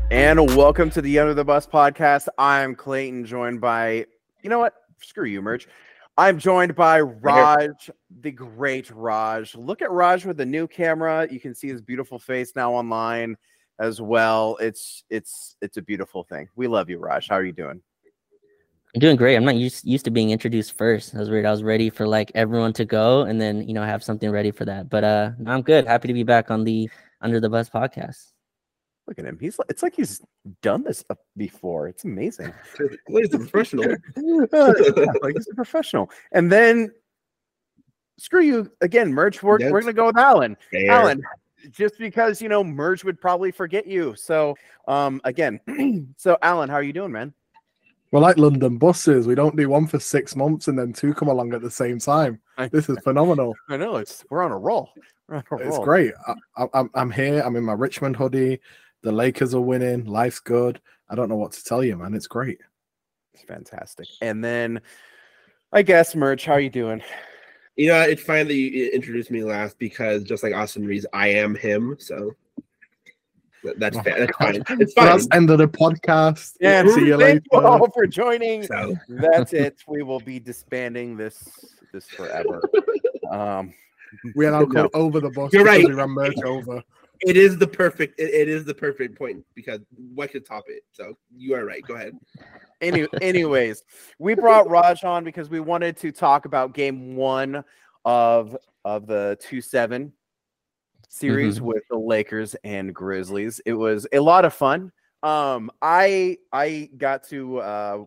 And welcome to the Under the Bus podcast. I'm Clayton, joined by, you know what? Screw you, Merch. I'm joined by Raj, the great Raj. Look at Raj with the new camera. You can see his beautiful face now online as well. It's a beautiful thing. We love you, Raj. How are you doing? I'm doing great. I'm not used to being introduced first. That was weird. I was ready for like everyone to go and then, have something ready for that. But I'm good. Happy to be back on the Under the Bus podcast. Look at him. It's like he's done this before. It's amazing. He's a professional. Like he's a professional. And then screw you again, Merch. We're gonna go with Alan. Fair. Alan, just because Merch would probably forget you. So again, so Alan, how are you doing, man? We're like London buses. We don't do one for 6 months and then two come along at the same time. This is phenomenal. I know we're on a roll. It's great. I'm here. I'm in my Richmond hoodie. The Lakers are winning. Life's good. I don't know what to tell you, man. It's great. It's fantastic. And then I guess, Merch, how are you doing? It's fine that you introduced me last because just like Austin Reeves, I am him. So that's fair. That's fine. It's fine. That's end of the podcast. And see you thank later. you all for joining. So. That's it. We will be disbanding this forever. We are now called Over the Bus. You're right. We ran Merch over. It is the perfect. It is the perfect point because what could top it? So you are right. Go ahead. Anyways, we brought Raj on because we wanted to talk about game 1 of the 2-7 series with the Lakers and Grizzlies. It was a lot of fun. I got to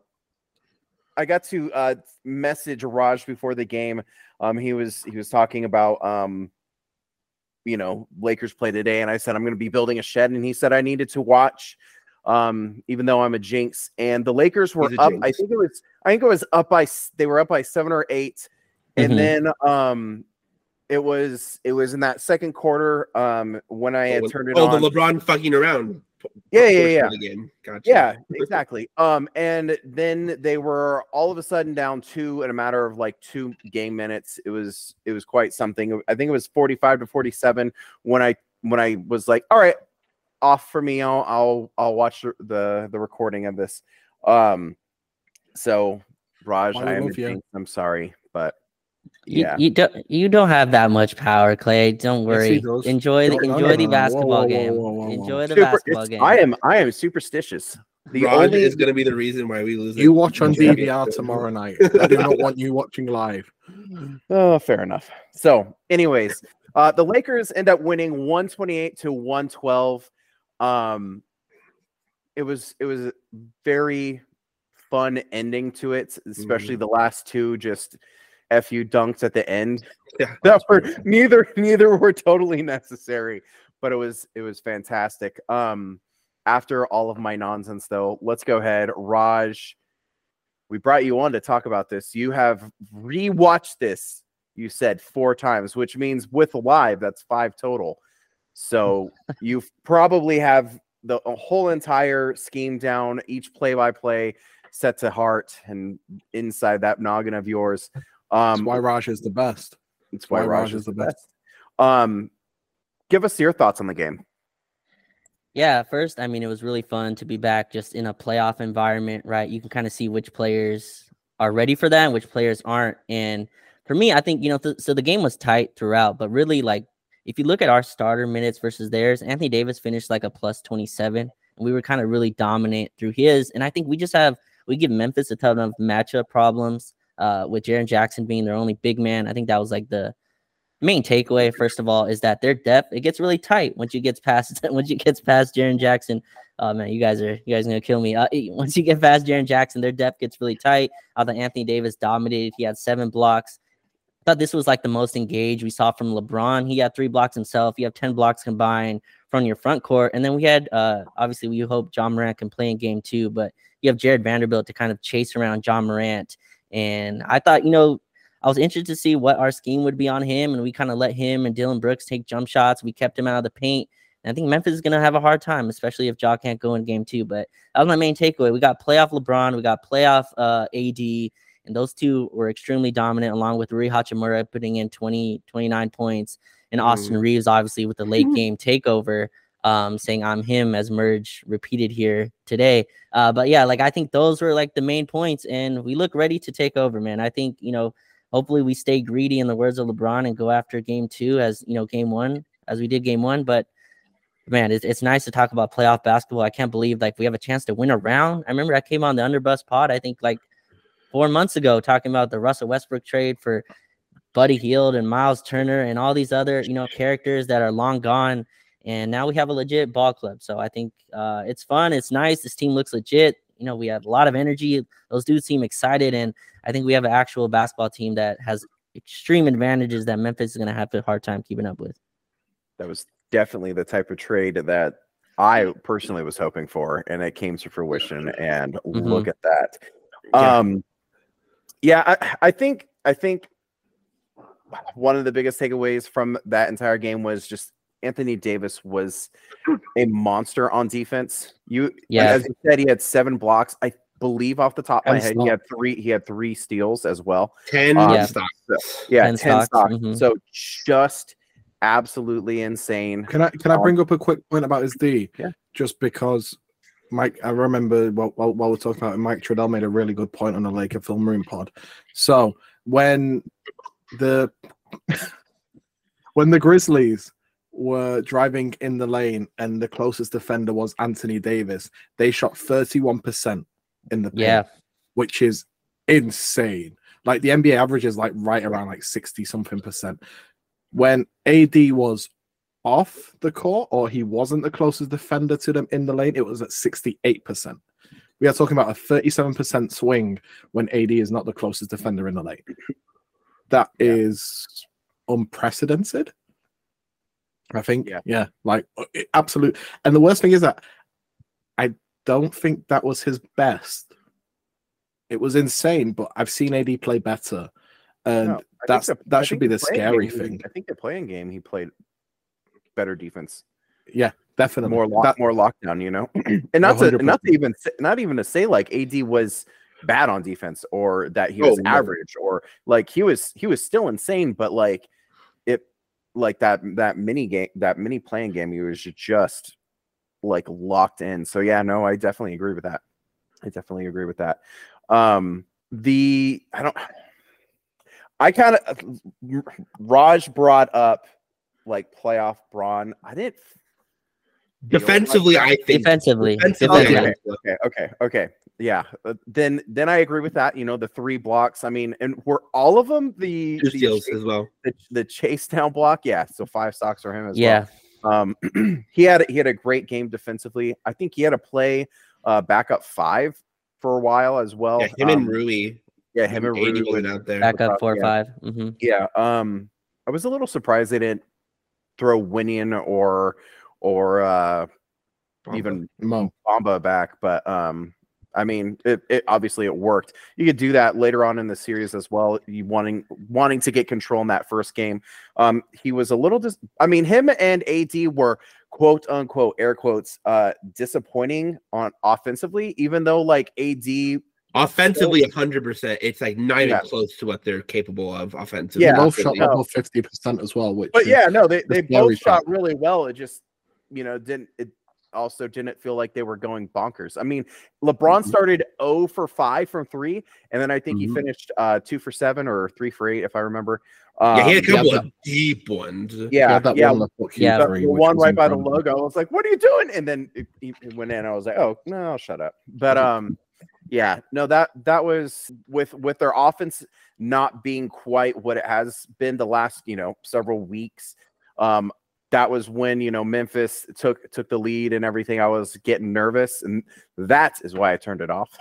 message Raj before the game. He was talking about Lakers play today, and I said I'm going to be building a shed, and he said I needed to watch, even though I'm a jinx. And the Lakers were up. I think it was up by 7 or 8, and then it was in that second quarter when I had turned it on. Oh, the LeBron fucking around. Yeah. The game. Gotcha. Yeah, exactly. And then they were all of a sudden down 2 in a matter of like 2 game minutes. It was quite something. I think it was 45-47 when I was like, all right, off for me. I'll watch the recording of this. So Raj, I'm sorry, but yeah, you don't have that much power, Clay. Don't worry. Yes, enjoy the basketball game. Enjoy the basketball game. I am superstitious. Raj is going to be the reason why we lose. You watch on DVR tomorrow night. I do not want you watching live. Oh, fair enough. So, anyways, the Lakers end up winning 128-112. It was a very fun ending to it, especially the last 2 just FU dunks at the end. Yeah, that were neither were totally necessary, but it was fantastic. After all of my nonsense, though, let's go ahead. Raj, we brought you on to talk about this. You have rewatched this, you said 4 times, which means with live, that's 5 total. So you probably have the whole entire scheme down, each play-by-play set to heart and inside that noggin of yours. That's why Raj is the best. It's why Raj is the best. Give us your thoughts on the game. Yeah, first, I mean, it was really fun to be back just in a playoff environment, right? You can kind of see which players are ready for that and which players aren't. And for me, I think, so the game was tight throughout, but really, like, if you look at our starter minutes versus theirs, Anthony Davis finished like a plus 27, and we were kind of really dominant through his. And I think we give Memphis a ton of matchup problems with Jaren Jackson being their only big man. I think that was like the main takeaway, first of all, is that their depth, it gets really tight once you get past Jaren Jackson. Oh man, you guys are gonna kill me. Once you get past Jaren Jackson, their depth gets really tight. I thought Anthony Davis dominated. He had 7 blocks. I thought this was like the most engaged we saw from LeBron. He had 3 blocks himself. You have 10 blocks combined from your front court. And then we had, obviously, we hope John Morant can play in game 2, but you have Jared Vanderbilt to kind of chase around John Morant. And I thought, I was interested to see what our scheme would be on him, and we kind of let him and Dylan Brooks take jump shots. We kept him out of the paint. And I think Memphis is going to have a hard time, especially if Ja can't go in game 2. But that was my main takeaway. We got playoff LeBron. We got playoff AD. And those two were extremely dominant, along with Rui Hachimura putting in 29 points, and Austin Reeves, obviously, with the late game takeover. saying I'm him, as Merge repeated here today. But yeah, like I think those were like the main points, and we look ready to take over, man. I think, hopefully we stay greedy, in the words of LeBron, and go after game 2 as game 1, as we did game 1. But man, it's nice to talk about playoff basketball. I can't believe like we have a chance to win a round. I remember I came on the Underbus pod, I think like 4 months ago, talking about the Russell Westbrook trade for Buddy Hield and Miles Turner and all these other, characters that are long gone. And now we have a legit ball club. So I think it's fun. It's nice. This team looks legit. We have a lot of energy. Those dudes seem excited. And I think we have an actual basketball team that has extreme advantages that Memphis is going to have a hard time keeping up with. That was definitely the type of trade that I personally was hoping for, and it came to fruition. And look at that. I think one of the biggest takeaways from that entire game was just Anthony Davis was a monster on defense. As you said, he had 7 blocks. I believe off the top of my head, he had 3 steals as well. 10 stocks. So, 10 stocks. So just absolutely insane. Can I bring up a quick point about his D? Yeah. Just because Mike, I remember while we're talking about it, Mike Trudell made a really good point on the Laker Film Room pod. So when the Grizzlies were driving in the lane and the closest defender was Anthony Davis, they shot 31% in the paint, which is insane. Like the NBA average is like right around like 60 something percent. When AD was off the court, or he wasn't the closest defender to them in the lane, it was at 68%. We are talking about a 37% swing when AD is not the closest defender in the lane. That is unprecedented, I think. Yeah, like absolute. And the worst thing is that I don't think that was his best. It was insane, but I've seen AD play better, and that should be the scary thing. I think the playing game he played better defense. Yeah, definitely more lockdown. And not even to say like AD was bad on defense or that he was average or like he was still insane, but like that mini playing game, he was just like locked in. So yeah, no, I definitely agree with that. Raj brought up like playoff Braun. I didn't defensively. Like I think defensively. Okay. Yeah. Then I agree with that. The 3 blocks. I mean, and were all of them the steals as well. The chase down block. Yeah. So 5 stocks for him as well. He had a great game defensively. I think he had to play backup 5 for a while as well. Yeah, him and Rui. Yeah, him and Rui wasn't out there. Backup 4 or 5. Yeah. I was a little surprised they didn't throw Winion or even Bamba back, but I mean, it obviously it worked. You could do that later on in the series as well. You wanting to get control in that first game. He was a little him and AD were quote unquote air quotes disappointing on offensively, even though like AD offensively 100%. It's like not even close to what they're capable of offensively. Yeah, both shot above 50% as well. They both shot really well. It just also didn't feel like they were going bonkers. I mean, LeBron started 0 for 5 from 3, and then I think he finished 2 for 7 or 3 for 8, if I remember. He had a couple of deep ones. The one right by the logo. I was like, "What are you doing?" And then he went in. I was like, "Oh no, I'll shut up." But that was with their offense not being quite what it has been the last several weeks. That was when Memphis took the lead and everything. I was getting nervous, and that is why I turned it off.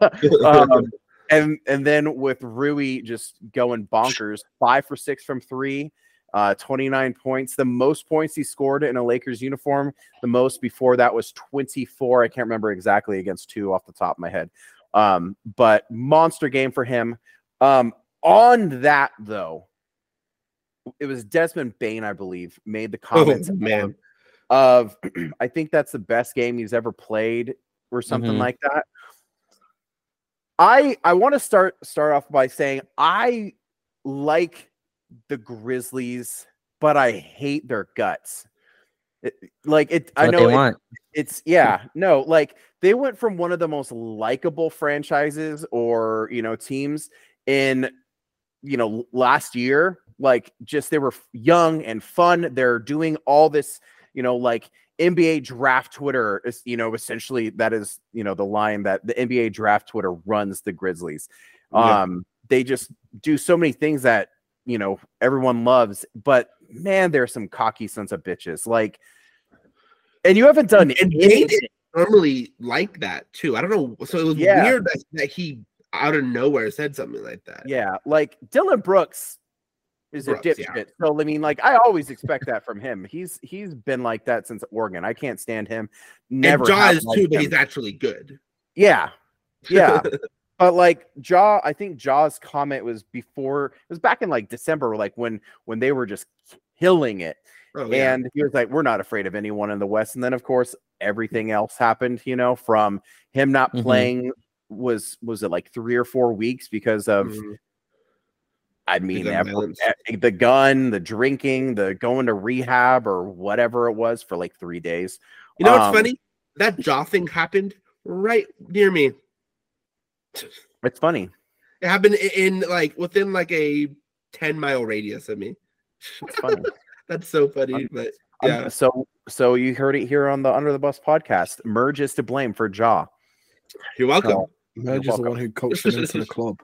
And then with Rui just going bonkers, 5 for 6 from 3, 29 points, the most points he scored in a Lakers uniform. The most before that was 24. I can't remember exactly against 2 off the top of my head. But monster game for him. On that though, it was Desmond Bain, I believe, made the comments of I think that's the best game he's ever played or something like that. I want to start off by saying I like the Grizzlies, but I hate their guts. I know they want. it's yeah, no, like they went from one of the most likable franchises or teams in last year, like just they were young and fun. They're doing all this, like NBA draft Twitter is, essentially that is, the line that the NBA draft Twitter runs the Grizzlies. They just do so many things that, everyone loves, but man, there's some cocky sons of bitches. Like, and you haven't done and anything. Normally like that too. I don't know. So it was weird that he out of nowhere said something like that. Yeah. Like Dylan Brooks is a dipshit. Yeah. So I mean, like I always expect that from him. He's been like that since Oregon. I can't stand him. Never. And Ja is too, but he's actually good. Yeah. Yeah. But like I think Ja's comment was back in like December, like when they were just killing it. Oh, yeah. And he was like, we're not afraid of anyone in the West. And then of course everything else happened, from him not playing was it like 3 or 4 weeks because of the gun, the drinking, the going to rehab or whatever it was for like 3 days. You know what's funny? That Ja thing happened right near me. It's funny. It happened in like within like a 10-mile radius of me. It's funny. That's so funny. But yeah. So you heard it here on the Under the Bus podcast. Merge is to blame for Ja. You're welcome. Merge is the one who coached him into the club.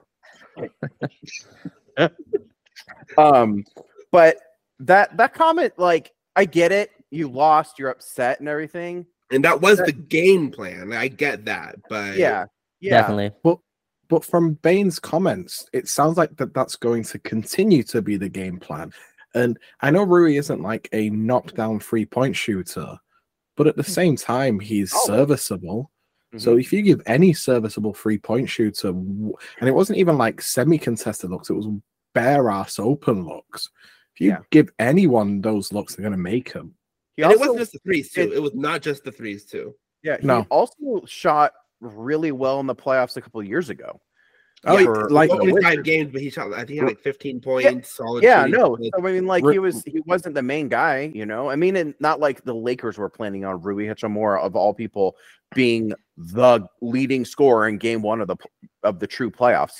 But that comment, like, I get it. You lost, you're upset and everything. And that was the game plan. I get that, but yeah, definitely. But from Bane's comments, it sounds like that's going to continue to be the game plan. And I know Rui isn't like a knockdown 3-point shooter, but at the same time, he's serviceable. Mm-hmm. So if you give any serviceable 3-point shooter, and it wasn't even like semi-contested looks, it was bare ass open looks. If you give anyone those looks, they're going to make them. And it wasn't just the threes too. It was not just the threes too. Yeah, he also shot really well in the playoffs a couple of years ago. Oh, like 5 games, but he shot. I think he had like 15 points. Solid. Yeah, no. So, I mean, like he wasn't the main guy. I mean, and not like the Lakers were planning on Rui Hachimura of all people being the leading scorer in Game 1 of the true playoffs.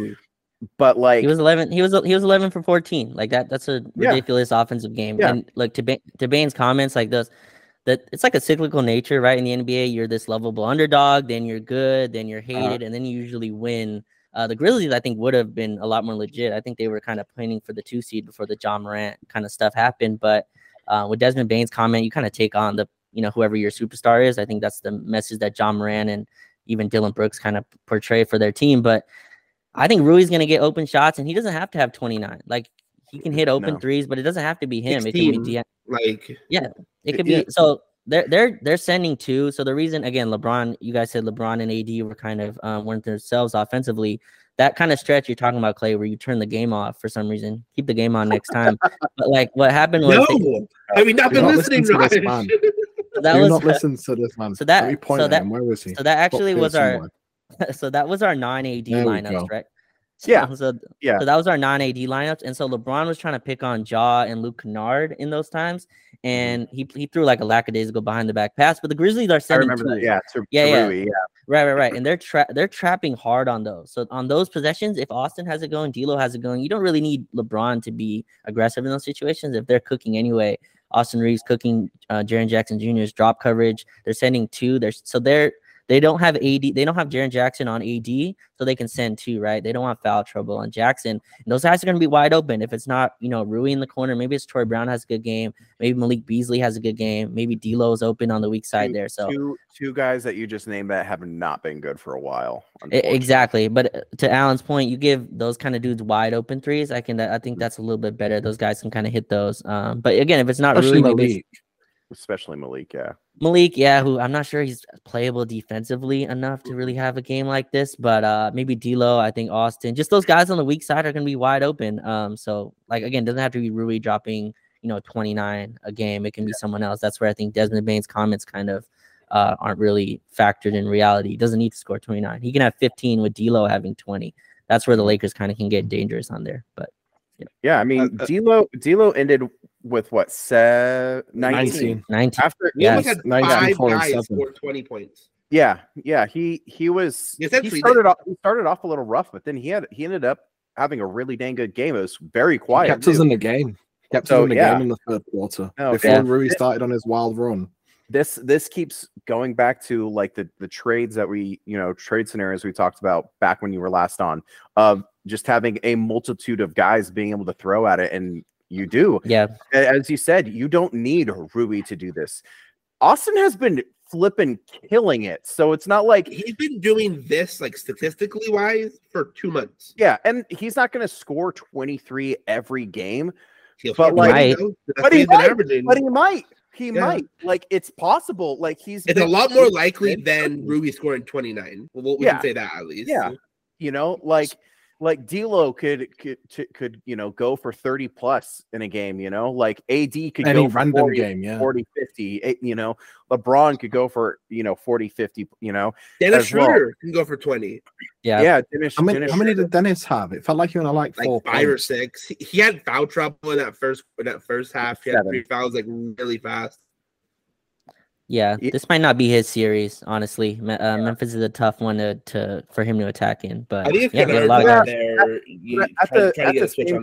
But like he was 11. He was 11 for 14. Like that. That's a ridiculous offensive game. Yeah. And like to Bane's comments, like this. That it's like a cyclical nature, right? In the NBA, you're this lovable underdog, then you're good, then you're hated, and then you usually win. The Grizzlies, I think, would have been a lot more legit. I think they were kind of planning for the 2 seed before the Ja Morant kind of stuff happened. But with Desmond Bane's comment, you kind of take on the, whoever your superstar is. I think that's the message that Ja Morant and even Dylan Brooks kind of portray for their team. But I think Rui's going to get open shots, and he doesn't have to have 29. Like, he can hit open threes, but it doesn't have to be him. 16, it can be it could be. So they're sending 2. So the reason, again, LeBron, you guys said LeBron and AD were kind of weren't themselves offensively. That kind of stretch you're talking about, Clay, where you turn the game off for some reason. Keep the game on next time. But like what happened was have you not been listening to this man? Not listen to this man. Where was he? So that actually was our that was our non-AD lineups, right? So that was our non-AD lineups, and so LeBron was trying to pick on Ja and Luke Kennard in those times, and he threw like a lackadaisical behind the back pass. But the Grizzlies are sending 2. Rui, right. And they're trapping hard on those. So on those possessions, if Austin has it going, D'Lo has it going, you don't really need LeBron to be aggressive in those situations. If they're cooking anyway, Austin Reeves cooking, Jaren Jackson Jr.'s drop coverage. They're sending 2. They don't have AD. They don't have Jaren Jackson on AD, so they can send 2, right? They don't want foul trouble on Jackson. And those guys are going to be wide open. If it's not, Rui in the corner, maybe it's Troy Brown has a good game. Maybe Malik Beasley has a good game. Maybe D'Lo is open on the weak side there. So two guys that you just named that have not been good for a while. Exactly. But to Alan's point, you give those kind of dudes wide open threes. I think that's a little bit better. Those guys can kind of hit those. But again, if it's not Rui, especially Malik, who I'm not sure he's playable defensively enough to really have a game like this, but maybe D'Lo, I think Austin, just those guys on the weak side are going to be wide open. So like, again, doesn't have to be Rui dropping, 29 a game. It can be someone else. That's where I think Desmond Bane's comments kind of aren't really factored in reality. He doesn't need to score 29. He can have 15 with D'Lo having 20. That's where the Lakers kind of can get dangerous on there. But Yeah, I mean, D'Lo ended with what, 19? 19. After He almost Yes. had 19, 5 4, and guys 7. score 20 points. Yeah, he Essentially started off a little rough, but then he ended up having a really dang good game. It was very quiet. Kept us in the game. Kept us in the game in the third quarter No, before Rui started on his wild run. This keeps going back to like the trades that trade scenarios we talked about back when you were last on, of just having a multitude of guys being able to throw at it, and you do. Yeah. As you said, you don't need Rui to do this. Austin has been flipping killing it, so it's not like he's been doing this like statistically wise for 2 months. Yeah, and he's not going to score 23 every game, but like, he might. He Yeah. might. Like, it's possible. Like, it's a lot more likely than Rui scoring 29. Well, we can say that at least. Yeah, like D'Lo could go for 30 plus in a game, like AD could Any go for random 40, game, 40, 50, LeBron could go for 40, 50, Dennis Schroeder can go for 20. Yeah. How many did Dennis have? It felt like he only like 4 5 or 6. He had foul trouble in that first half. He had 3 fouls like really fast. Yeah, this might not be his series, honestly. Memphis is a tough one for him to attack in, but I think a lot of guys. At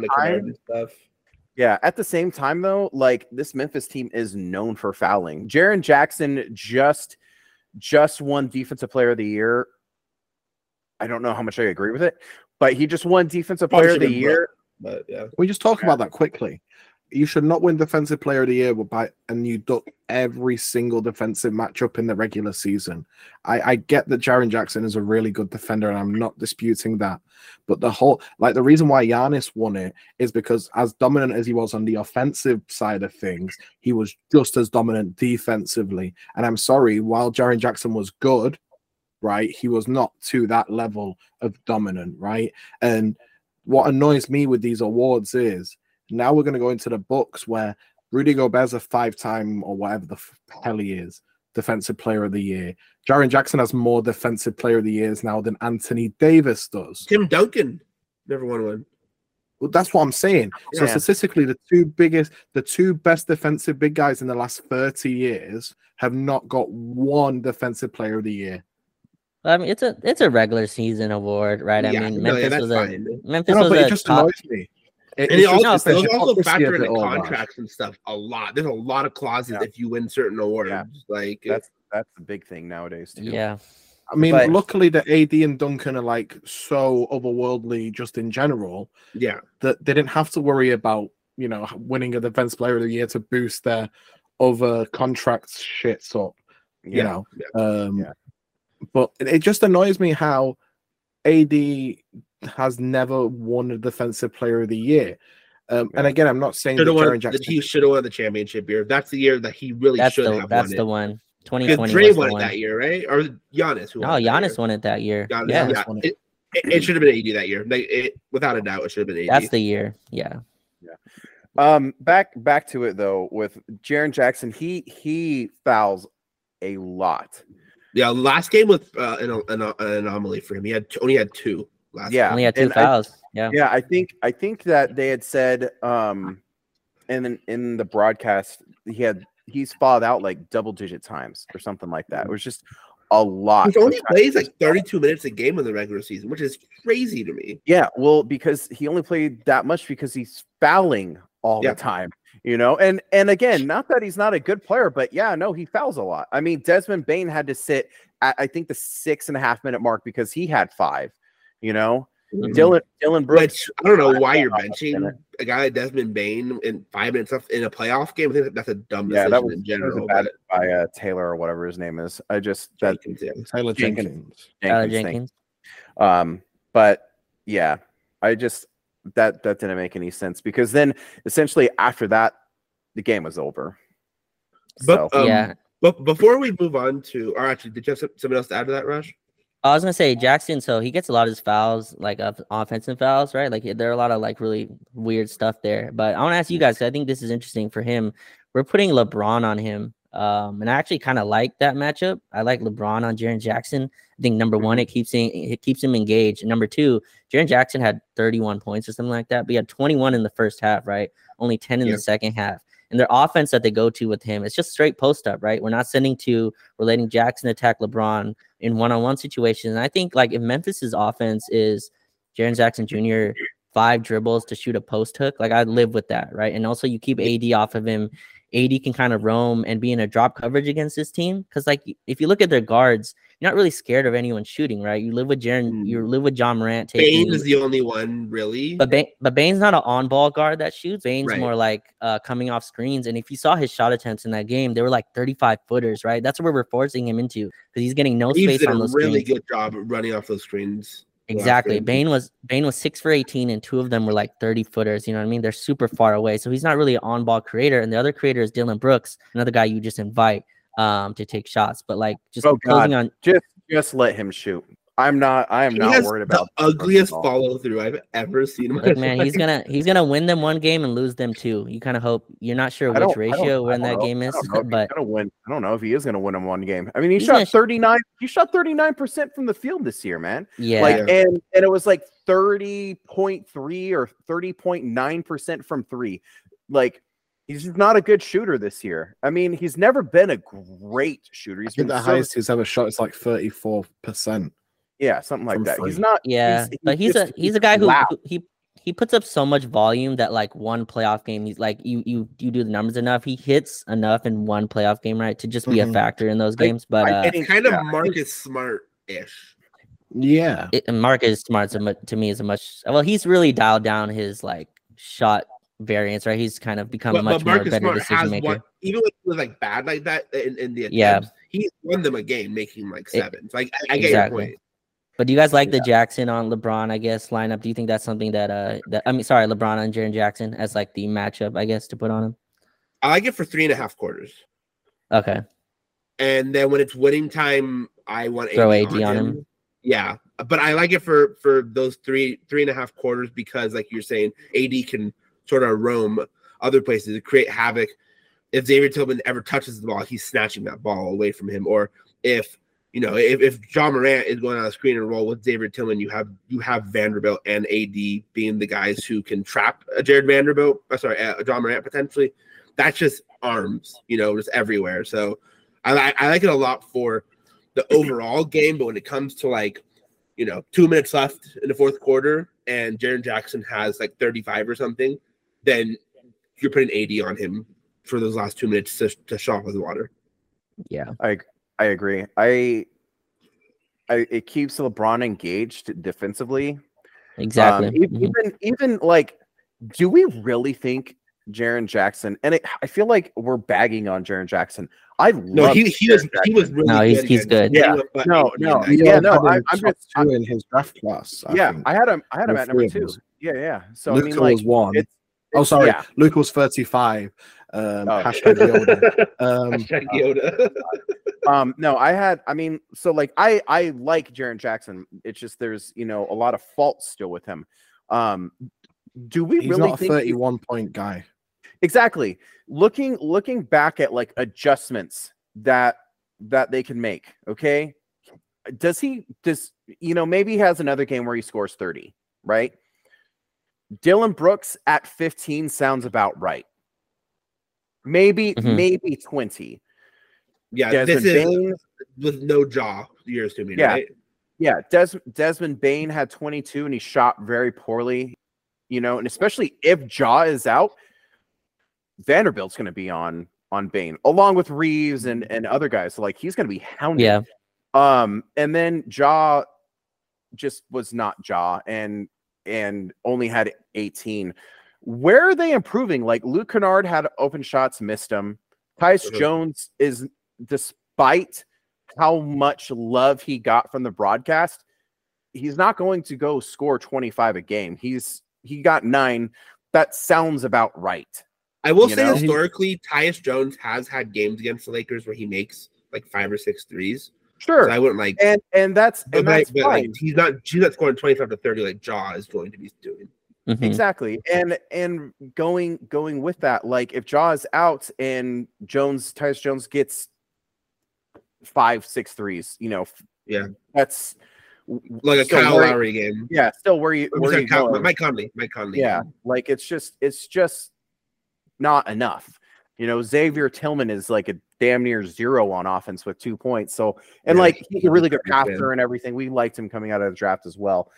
the same time, though, like, this Memphis team is known for fouling. Jaren Jackson just won Defensive Player of the Year. I don't know how much I agree with it, but he just won Defensive Player of the Year. But yeah, we just talk about that quickly. You should not win Defensive Player of the Year and you duck every single defensive matchup in the regular season. I get that Jaren Jackson is a really good defender, and I'm not disputing that. But the reason why Giannis won it is because, as dominant as he was on the offensive side of things, he was just as dominant defensively. And I'm sorry, while Jaren Jackson was good, right, he was not to that level of dominant, right? And what annoys me with these awards is, now we're going to go into the books where Rudy Gobert's a 5-time or whatever the hell he is, Defensive Player of the Year. Jaren Jackson has more Defensive Player of the Years now than Anthony Davis does. Tim Duncan never won one. Well, that's what I'm saying. So statistically, the two best defensive big guys in the last 30 years have not got one Defensive Player of the Year. I mean, it's a regular season award, right? I mean, Memphis was it just top. annoys me. It also factor in the contracts and stuff a lot. There's a lot of clauses if you win certain awards. Yeah. Like that's the big thing nowadays too. Yeah. I mean, luckily the AD and Duncan are like so otherworldly just in general. Yeah. That they didn't have to worry about, winning a Defense Player of the Year to boost their other contracts shits up. But it just annoys me how AD has never won a Defensive Player of the Year. And again, I'm not saying Jaren Jackson he should have won the championship year. That's the year that he really should have won. That's the one. 2020 Dre won it that year, right? Or Giannis? Giannis won it that year. It should have been AD that year. Without a doubt, it should have been AD. That's the year. Yeah. Back to it though. With Jaren Jackson, he fouls a lot. Yeah, last game was an anomaly for him. He only had 2. Only had 2 fouls. I think that they had said and in the broadcast he's fouled out like double-digit times or something like that. It was just a lot. He only plays like 32 minutes a game in the regular season, which is crazy to me. Yeah, well, because he only played that much because he's fouling all the time, and again, not that he's not a good player, but he fouls a lot. I mean, Desmond Bane had to sit at, I think, the 6.5 minute mark because he had 5. Dylan Brooks. I don't know why you're benching a guy like Desmond Bane in 5 minutes in a playoff game. I think that's a dumb decision that was, in general. That was by Taylor or whatever his name is. Taylor Jenkins. But yeah, I just that didn't make any sense because then essentially after that the game was over. But But before we move on to, or actually, did you have something else to add to that, Rush? I was gonna say Jackson. So he gets a lot of his fouls, like offensive fouls, right? Like there are a lot of like really weird stuff there. But I want to ask you guys, 'cause I think this is interesting for him. We're putting LeBron on him And I actually kind of like that matchup. I like LeBron on Jaren Jackson. I think number one, it keeps him engaged. And number two, Jaren Jackson had 31 points or something like that, but he had 21 in the first half, right? Only 10 in the second half. And their offense that they go to with him, it's just straight post up, right? We're not sending two. We're letting Jackson attack LeBron in one-on-one situations. And I think like if Memphis's offense is Jaren Jackson Jr. 5 dribbles to shoot a post hook, like I'd live with that, right? And also you keep AD off of him. AD can kind of roam and be in a drop coverage against this team. Because like if you look at their guards, you're not really scared of anyone shooting, right? You live with Jaren, you live with John Morant. Bane is the only one, really. But Bane's not an on-ball guard that shoots. Bane's more like coming off screens. And if you saw his shot attempts in that game, they were like 35 footers, right? That's what we're forcing him into because he's getting no space on those screens. Really good job at running off those screens. Exactly. Bane was 6 for 18, and 2 of them were like 30 footers. You know what I mean? They're super far away. So he's not really an on-ball creator. And the other creator is Dylan Brooks, another guy you just invite to take shots. But like just closing on just let him shoot. I am not worried about the ugliest follow through I've ever seen. Look, man, he's gonna win them one game and lose them 2. You kind of hope. You're not sure which ratio when that game is, but gonna win. I don't know if he is gonna win them one game. I mean, he shot 39. He shot 39% from the field this year, man. Yeah, and it was like 30.3 or 30.9% from 3. Like he's just not a good shooter this year. I mean, he's never been a great shooter. He's been the highest he's ever shot is like 34%. Yeah, something like that. Free. He's not. Yeah, but he's a guy who he puts up so much volume that like one playoff game, he's like you do the numbers enough. He hits enough in one playoff game, right, to just be a factor in those games. But it's kind of Marcus Smart-ish. Yeah, Marcus Smart to me is a much he's really dialed down his like shot variance, right? He's kind of become much more better decision maker. Even when he was like bad like that in the attempts, he won them a game making like 7. Like I get your point. But do you guys like the Jackson on LeBron, I guess, lineup? Do you think that's something that LeBron and Jaren Jackson as like the matchup, I guess, to put on him? I like it for 3.5 quarters. Okay. And then when it's winning time, I want throw AD on him. Yeah, but I like it for those 3.5 quarters because, like you're saying, AD can sort of roam other places to create havoc. If Xavier Tillman ever touches the ball, he's snatching that ball away from him. Or if John Morant is going on a screen and roll with Xavier Tillman, you have Vanderbilt and AD being the guys who can trap a John Morant potentially. That's just arms, just everywhere. So I like it a lot for the overall game, but when it comes to 2 minutes left in the fourth quarter and Jaren Jackson has like 35 or something, then you're putting AD on him for those last 2 minutes to shock with water. Yeah, I agree. It keeps LeBron engaged defensively. Exactly. Even like, do we really think Jaren Jackson? And I feel like we're bagging on Jaren Jackson. He was really good. He's good. Yeah. I'm just in his draft class. I had him at number 2. Yeah. So Luka was 1. Luka was 35. Hashtag Yoda. Hashtag Yoda. No, I like Jaren Jackson. It's just there's a lot of faults still with him. Do we He's really not a think 31-point guy? Exactly. Looking back at like adjustments that they can make. Okay, maybe he has another game where he scores 30, right? Dylan Brooks at 15 sounds about right. Maybe 20. Yeah, Desmond Bane with no jaw. You're assuming, yeah, right? Yeah, Desmond Bane had 22 and he shot very poorly. And especially if Ja is out, Vanderbilt's going to be on Bane along with Reeves and other guys. So like he's going to be hounded. Yeah. And then Ja just was not Ja and only had 18. Where are they improving? Like Luke Kennard had open shots, missed them. Tyus Jones is, despite how much love he got from the broadcast, he's not going to go score 25 a game. He got 9. That sounds about right. I will say historically, Tyus Jones has had games against the Lakers where he makes like 5 or 6 threes. Sure. So I wouldn't like and that's fine. Like, he's not scoring 25 to 30 like Ja is going to be doing. Exactly. And going with that, like if Ja is out and Tyus Jones gets 5-6 threes, that's like a Kyle Lowry game. Yeah, still where you going? Mike Conley. Yeah, game. Like it's just not enough. Xavier Tillman is like a damn near 0 on offense with 2 points. So, and like he's a really good passer and everything. We liked him coming out of the draft as well.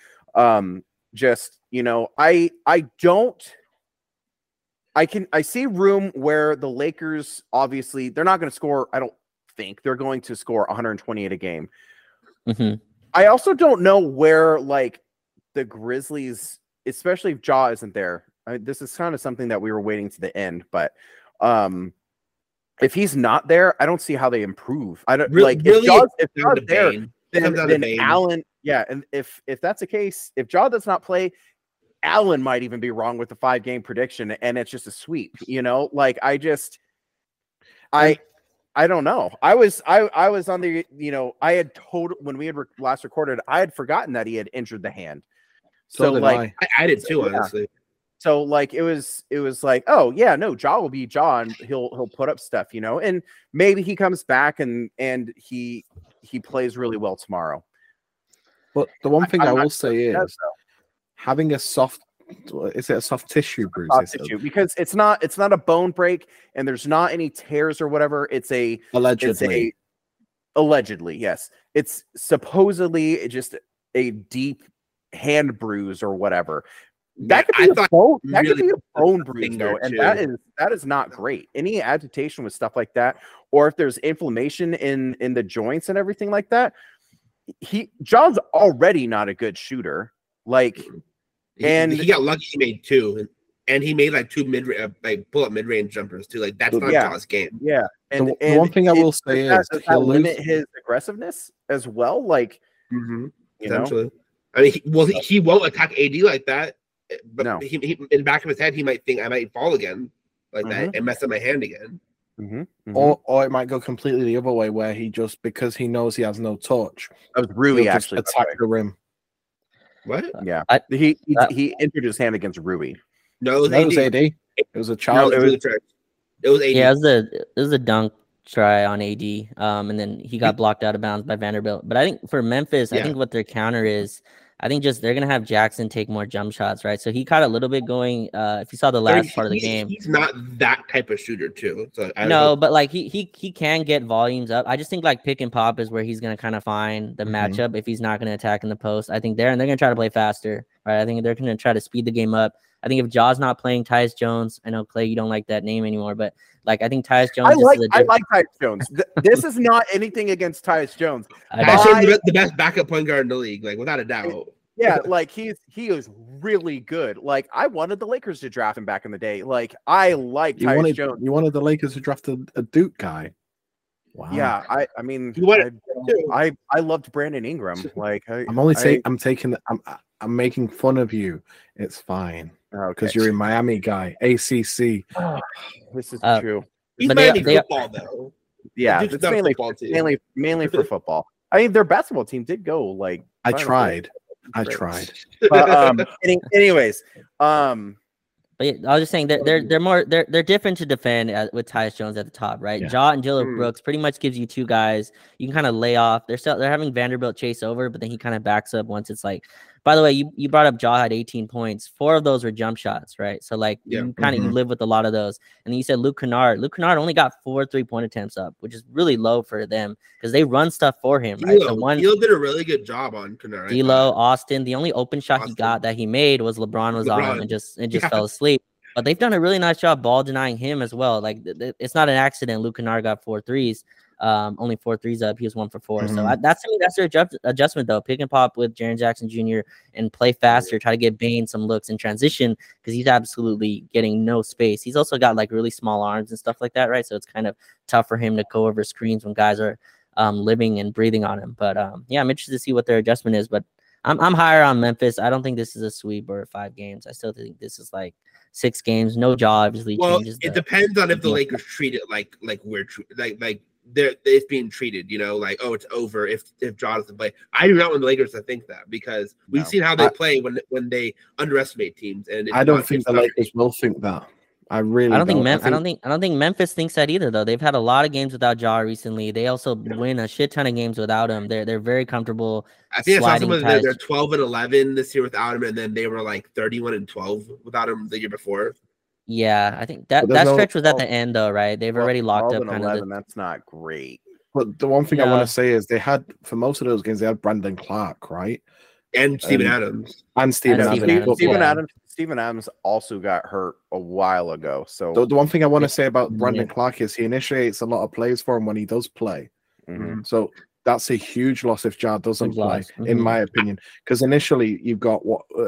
I see room where the Lakers, obviously, they're not going to score. I don't think they're going to score 128 a game. I also don't know where like the Grizzlies, especially if Ja isn't there. This is kind of something that we were waiting to the end, but if he's not there, I don't see how they improve. I don't if Ja's there, then Allen. Yeah, and if that's the case, if Ja does not play, Allen might even be wrong with the 5-game prediction, and it's just a sweep. Like I don't know. I was on the I had told when we had last recorded, I had forgotten that he had injured the hand. So like I did too, honestly. So like it was like, oh yeah, no, Ja will be Ja and he'll put up stuff, and maybe he comes back and he plays really well tomorrow. But the one thing I will say is having a soft tissue bruise? Soft tissue, because it's not a bone break and there's not any tears or whatever. It's allegedly, yes. It's supposedly just a deep hand bruise or whatever. That could be a bone bruise though, and that is not great. Any agitation with stuff like that, or if there's inflammation in the joints and everything like that, John's already not a good shooter. Like, and he got lucky. He made 2, and he made like 2 pull up mid range jumpers too. Like that's not John's game. Yeah, and the one thing I will say is he'll limit his aggressiveness as well. Like, potentially. I mean, he won't attack AD like that. But no. He in the back of his head, he might think I might fall again like that and mess up my hand again. Or it might go completely the other way, where he just, because he knows he has no touch, that was Rui actually attack the rim. What? Yeah, he injured his hand against Rui. No, it was AD. It was a child. No, it was AD. Yeah, it was a dunk try on AD, and then he got blocked out of bounds by Vanderbilt. But I think for Memphis, I think what their counter is, I think just they're gonna have Jackson take more jump shots, right? So he caught a little bit going. If you saw the last part of the game, he's not that type of shooter too. So but like he can get volumes up. I just think like pick and pop is where he's gonna kind of find the matchup if he's not gonna attack in the post. I think they're gonna try to play faster, right? I think they're gonna try to speed the game up. I think if Ja's not playing, Tyus Jones. I know Clay, you don't like that name anymore, but like I think Tyus Jones. I like Tyus Jones. This is not anything against Tyus Jones. The best backup point guard in the league, like without a doubt. Yeah, like he is really good. Like I wanted the Lakers to draft him back in the day. Like I like Tyus Jones. You wanted the Lakers to draft a Duke guy. Wow. Yeah, I mean, I loved Brandon Ingram. Like I'm making fun of you. It's fine because you're a Miami guy. ACC. This is true. He's mainly football though. Yeah, it's mainly for football. I mean, their basketball team did go like. I tried. But, anyways, but yeah, I was just saying they're different to defend with Tyus Jones at the top, right? Yeah. Ja and Dillon Brooks pretty much gives you 2 guys you can kind of lay off. They're having Vanderbilt chase over, but then he kind of backs up once it's like. By the way, you brought up Ja had 18 points. 4 of those were jump shots, right? So like you kind of you live with a lot of those. And then you said Luke Kennard. Luke Kennard only got 4 3-point attempts up, which is really low for them because they run stuff for him, right? D'Lo did a really good job on Kennard. D'Lo, Austin. The only open shot he got that he made was LeBron was on him and just fell asleep. But they've done a really nice job ball denying him as well. Like it's not an accident. Luke Kennard got 4 threes. Only 4 threes up. He was 1 for 4. So that's their adjustment though. Pick and pop with Jaren Jackson Jr. and play faster. Try to get Bane some looks in transition because he's absolutely getting no space. He's also got like really small arms and stuff like that, right? So it's kind of tough for him to go over screens when guys are living and breathing on him. But yeah, I'm interested to see what their adjustment is. But I'm higher on Memphis. I don't think this is a sweep or 5 games. I still think this is like 6 games. No Ja obviously changes. It depends on if the Lakers treat it like we're like it's being treated, like, oh, it's over if Ja doesn't play. I do not want the Lakers to think that, because we've seen how they play when they underestimate teams, and I don't think the Lakers will think that. I really don't. I don't think Memphis thinks that either, though. They've had a lot of games without Ja recently. They also win a shit ton of games without him. They're very comfortable. I think I saw someone they're 12-11 this year without him, and then they were like 31-12 without him the year before. Yeah, I think that stretch was at the end, though, right? They've already locked up kind 11, that's not great. But the one thing I want to say is they had, for most of those games, they had Brandon Clark, right? And Steven Adams. And Steven Adams. Steven Adams also got hurt a while ago. So the one thing I want to say about Brandon Clark is he initiates a lot of plays for him when he does play. Mm-hmm. So that's a huge loss if Ja doesn't play, in my opinion. Because initially you've got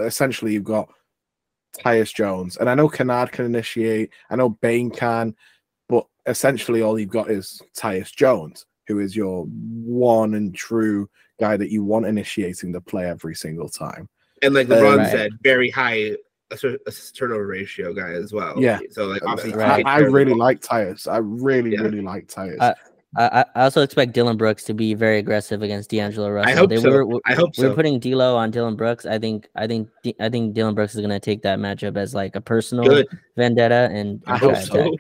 Tyus Jones, and I know Kennard can initiate. I know Bane can, but essentially all you've got is Tyus Jones, who is your one and true guy that you want initiating the play every single time. And like LeBron said, very high turnover ratio guy as well. Yeah. So like obviously, I really like Tyus. I really like Tyus. I also expect Dylan Brooks to be very aggressive against D'Angelo Russell. I hope so. We're putting D'Lo on Dylan Brooks. I think Dylan Brooks is going to take that matchup as like a personal vendetta, and I hope so.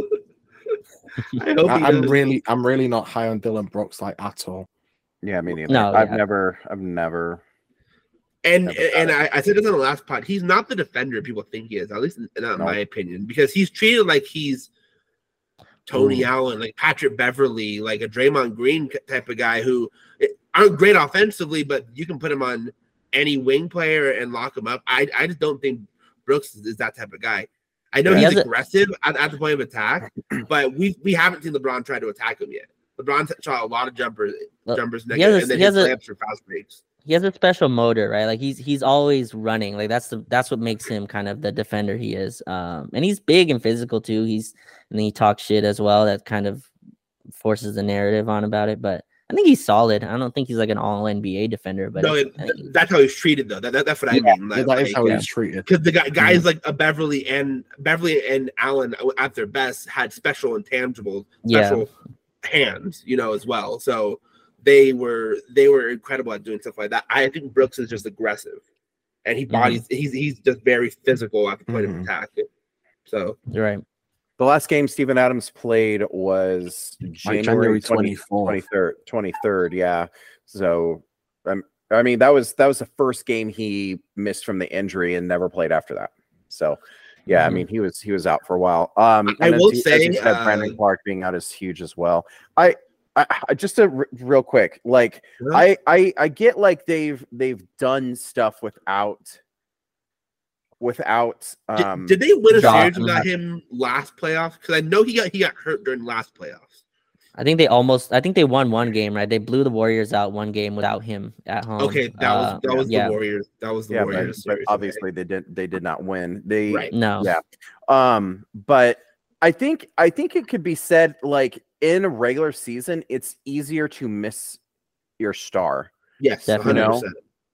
I'm really not high on Dylan Brooks like at all. Yeah, me neither. No, I've never. And I said this on the last pod. He's not the defender people think he is, at least in my opinion, because he's treated like he's Tony Allen, like Patrick Beverly, like a Draymond Green type of guy who aren't great offensively, but you can put him on any wing player and lock him up. I just don't think Brooks is that type of guy. I know he's aggressive at the point of attack, but we haven't seen LeBron try to attack him yet. LeBron shot a lot of jumpers negative, and then his layups are fast breaks. He has a special motor, right? Like he's always running. Like that's what makes him kind of the defender he is. And he's big and physical too. And he talks shit as well. That kind of forces the narrative on about it. But I think he's solid. I don't think he's like an all NBA defender, but no, that's how he's treated though. That's what I mean. Like, that is how he's treated. Because the guys like a Beverly and Allen at their best had special intangibles, special hands, as well. So they were incredible at doing stuff like that. I think Brooks is just aggressive, and he's just very physical at the point of attack. So you're right. The last game Steven Adams played was January 23rd. Yeah. So, I mean, that was the first game he missed from the injury and never played after that. So, yeah, I mean, he was out for a while. I will say Brandon Clark being out is huge as well. I just real quick, like I get like they've done stuff without. Did they win a series without him last playoff? Because I know he got hurt during last playoffs. I think they won one game, right? They blew the Warriors out one game without him at home. Okay, that was the Warriors. That was the Warriors. But obviously they did not win. No. Yeah. But I think it could be said, like, in a regular season, it's easier to miss your star. Yes, definitely.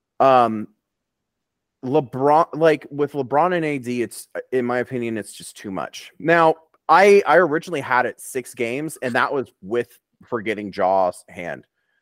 LeBron, like with LeBron and AD, it's, in my opinion, it's just too much. Now, I originally had it 6 games, and that was with forgetting Ja's hand.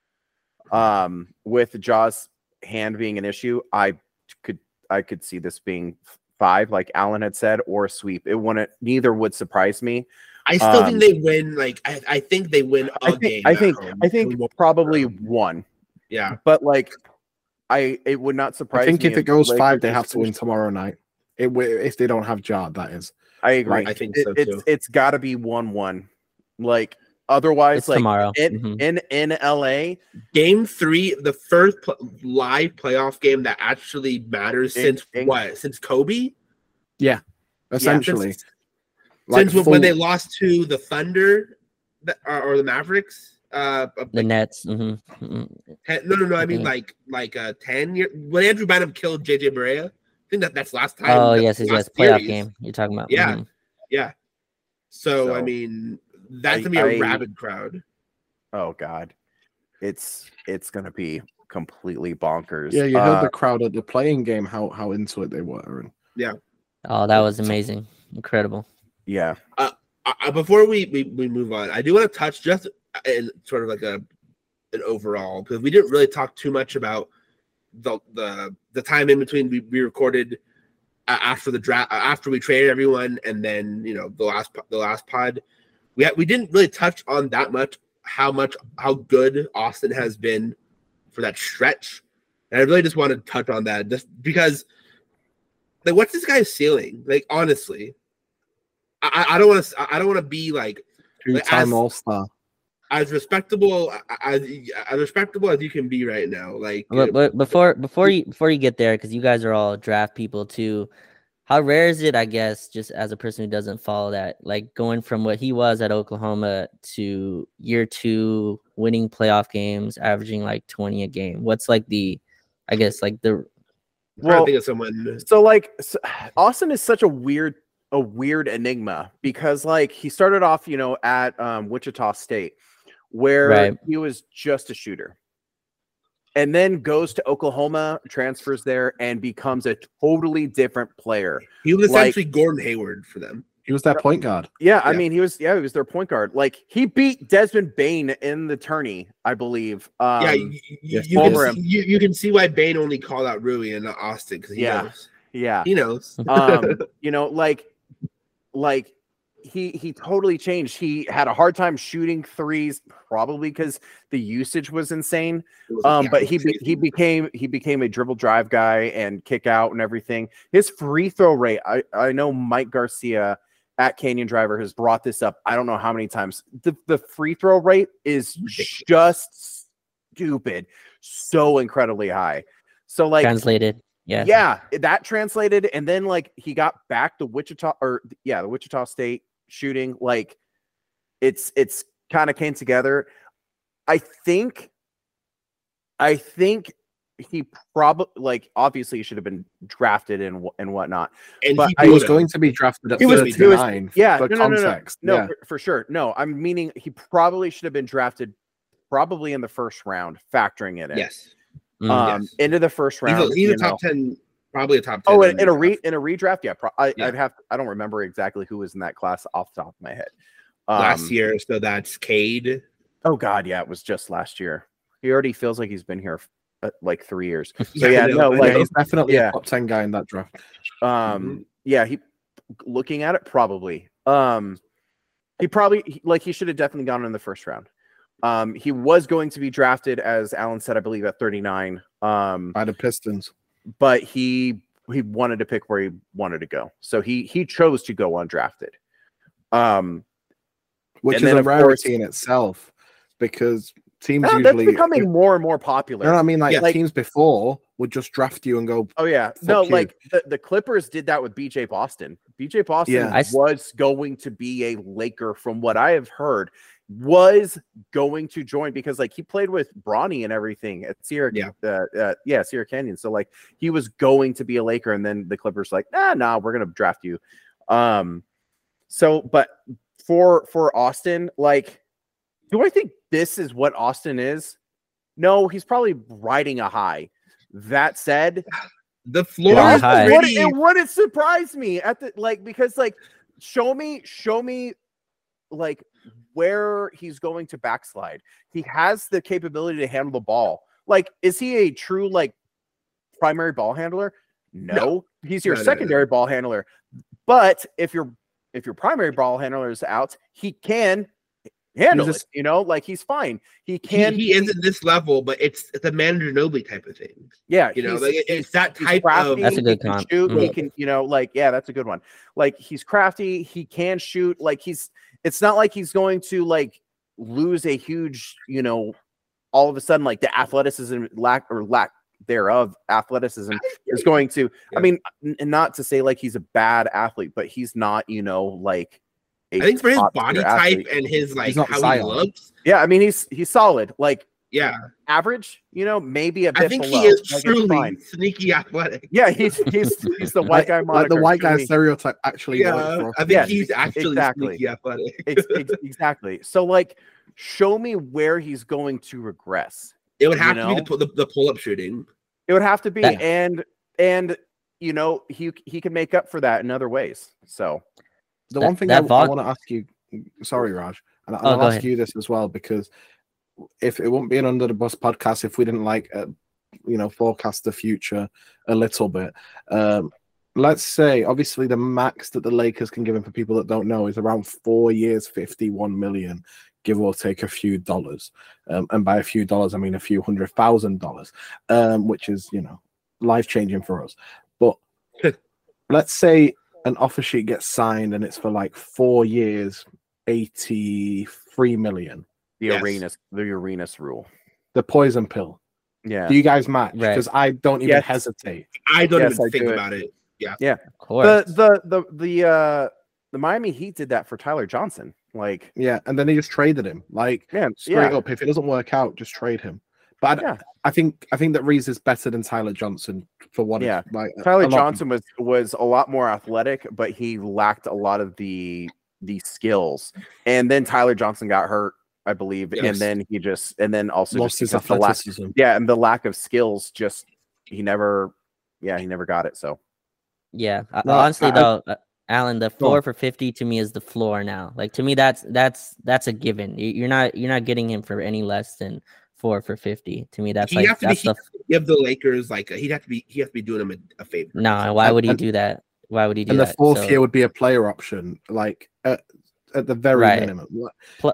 With Ja's hand being an issue, I could see this being 5, like Alan had said, or a sweep. Neither would surprise me. I still think they win. Like I think they win game. I think probably 1. Yeah, but like. It would not surprise me. I think if it goes 5, they have to win tomorrow night. If they don't have Ja, that is. I agree. I think so too. It's got to be 1-1. Like otherwise, it's like tomorrow. In LA, Game 3, the first live playoff game that actually matters since Kobe. Yeah, essentially. Since when they lost to the Thunder or the Mavericks. The Nets. No. I mean, like 10 years when Andrew Bynum killed JJ Barea. I think that's last time. Oh yes, playoff game you're talking about. Yeah, yeah. So I mean, that's gonna be a rabid crowd. Oh God, it's gonna be completely bonkers. Yeah, you heard the crowd at the playing game how into it they were. And yeah. Oh, that was amazing, incredible. Yeah. Before we move on, I do want to touch just in sort of like an overall, because we didn't really talk too much about the time in between we recorded after the draft, after we traded everyone, and then the last pod. We didn't really touch on that much how good Austin has been for that stretch, and I really just want to touch on that just because, like, what's this guy's ceiling? Like, honestly, I don't want to be like two-time All-Star. As respectable as you can be right now. Like, but before you get there, because you guys are all draft people too, how rare is it, I guess, just as a person who doesn't follow that, like going from what he was at Oklahoma to year 2, winning playoff games, averaging like 20 a game? What's like I think of someone. So Austin is such a weird enigma, because like he started off, at Wichita State, where he was just a shooter, and then goes to Oklahoma, transfers there, and becomes a totally different player. He was essentially Gordon Hayward for them. He was their point guard. Yeah, I mean, he was their point guard. Like, he beat Desmond Bane in the tourney, I believe. You can see why Bane only called out Rui and not Austin, because he knows. Yeah, he knows. Like he totally changed. He had a hard time shooting threes, probably because the usage was insane. But he became a dribble drive guy and kick out and everything. His free throw rate, I know Mike Garcia at Canyon Driver has brought this up I don't know how many times. The free throw rate is just stupid, so incredibly high. So like translated. Yeah, that translated, and then like he got back to the Wichita State shooting. Like it's kind of came together. I think he probably obviously should have been drafted and whatnot. And but he was going to be drafted at 39. No, for sure. No, I'm meaning he probably should have been drafted probably in the first round, factoring it in. Yes. Into the first round. He's a top 10, probably a top 10. Oh, in a redraft, I don't remember exactly who was in that class off the top of my head. Last year, so that's Cade. Oh God, yeah, it was just last year. He already feels like he's been here like 3 years. So he's definitely a top 10 guy in that draft. He looking at it probably. He should have definitely gone in the first round. He was going to be drafted, as Alan said, I believe at 39. By the Pistons. But he wanted to pick where he wanted to go. So he chose to go undrafted. Which is a rarity in itself, because teams usually that's becoming more and more popular. You know what I mean? Like teams before would just draft you and go. Oh yeah, no, you. Like the Clippers did that with BJ Boston. BJ Boston was going to be a Laker, from what I have heard. Was going to join because like he played with Bronny and everything at Sierra Canyon. So like he was going to be a Laker, and then the Clippers like, nah, we're gonna draft you. So but for Austin, like, do I think this is what Austin is? No, he's probably riding a high. That said, the floor is high. It wouldn't surprise me because show me like where he's going to backslide. He has the capability to handle the ball. Like, is he a true primary ball handler? No. He's your secondary ball handler. But if your primary ball handler is out, he can handle it. He's fine. He can. He is at this level, but it's a Manu Ginobili type of thing. Yeah, it's that type of. That's a good comp. He can, that's a good one. Like, he's crafty. He can shoot. Like, it's not like he's going to lose a huge, all of a sudden the athleticism lack thereof athleticism is going to. I mean, and not to say he's a bad athlete, but he's not, I think for his body type and his how he looks. Yeah, I mean he's solid. Average, maybe a bit. I think below. He is truly sneaky athletic. Yeah, he's the white guy moniker. The white guy stereotype actually. Yeah, I think he's actually sneaky athletic. Exactly. So show me where he's going to regress. It would have to be the pull-up shooting. It would have to be, and he can make up for that in other ways. So the one thing I want to ask you, sorry, Raj, And I'll ask ahead. you this as well, because if it wouldn't be an Under the Bus podcast if we didn't like, forecast the future a little bit. Let's say, obviously, the max that the Lakers can give him, for people that don't know, is around 4 years, $51 million, give or take a few dollars. And by a few dollars, I mean a few $100,000, which is, life-changing for us. But let's say an offer sheet gets signed and it's for like 4 years, $83 million. The Arenas rule. The poison pill. Yeah. Do you guys match? Right. Because I don't even hesitate. I don't Yes, even I think do it. about it. Yeah. Of course. The Miami Heat did that for Tyler Johnson. Like, Yeah, and then they just traded him. Like, straight up, if it doesn't work out, just trade him. But I think that Reeves is better than Tyler Johnson for what. Yeah. It's like. Tyler Johnson was a lot more athletic, but he lacked a lot of the skills. And then Tyler Johnson got hurt, I believe, and then also lost his because the athleticism. and the lack of skills, just he never got it. So honestly though, Alan, the 4 for 50 to me is the floor now. Like, to me, that's a given. You're not getting him for any less than 4 for 50. To me, that's You like that's the. Give the Lakers like he'd have to be doing them a favor. No, why would he do that? Why would he do and that? the fourth year would be a player option, like at the very minimum. Well,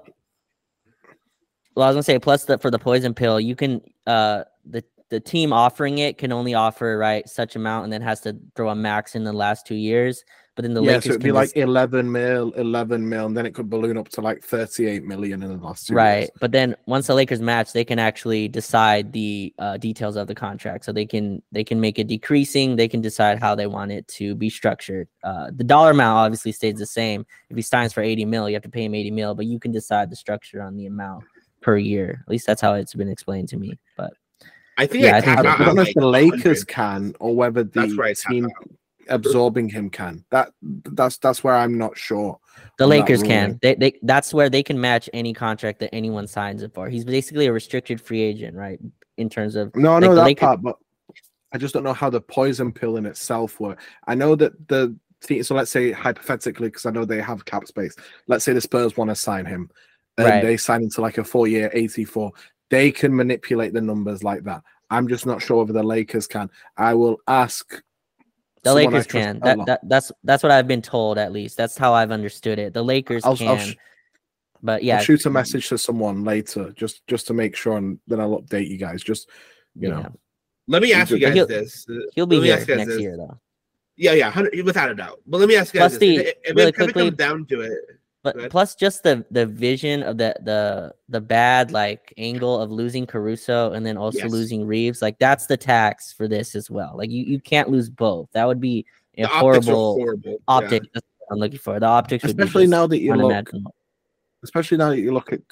I was gonna say, plus for the poison pill, you can the team offering it can only offer such amount, and then has to throw a max in the last 2 years. But then the Lakers so it'd be like 11 mil, and then it could balloon up to like 38 million in the last 2 years. But then once the Lakers match, they can actually decide the details of the contract. So they can make it decreasing. They can decide how they want it to be structured. The dollar amount obviously stays the same. If he signs for 80 mil, you have to pay him 80 mil, but you can decide the structure on the amount per year. At least that's how it's been explained to me. But I think I don't know if the Lakers can, or whether the team absorbing him can. That's where I'm not sure. The Lakers can. They that's where they can match any contract that anyone signs it for. He's basically a restricted free agent, right? In terms of that part, but I just don't know how the poison pill in itself works. I know that the team, so let's say hypothetically, because I know they have cap space. Let's say the Spurs want to sign him, and they sign into like a 4-year 84. They can manipulate the numbers like that. I'm just not sure whether the Lakers can. I will ask. The Lakers can. That's what I've been told, at least. That's how I've understood it. The Lakers can. But yeah, I'll shoot a message to someone later just to make sure, and then I'll update you guys. Just know. Let me ask you guys this. He'll be here next year, though. Yeah, without a doubt. But let me ask you guys this. If it comes down to it. But plus, just the vision of the bad angle of losing Caruso and then also losing Reeves, that's the tax for this as well. Like you can't lose both. That would be a horrible optic. That's what I'm looking for. The optics, especially now that you look, at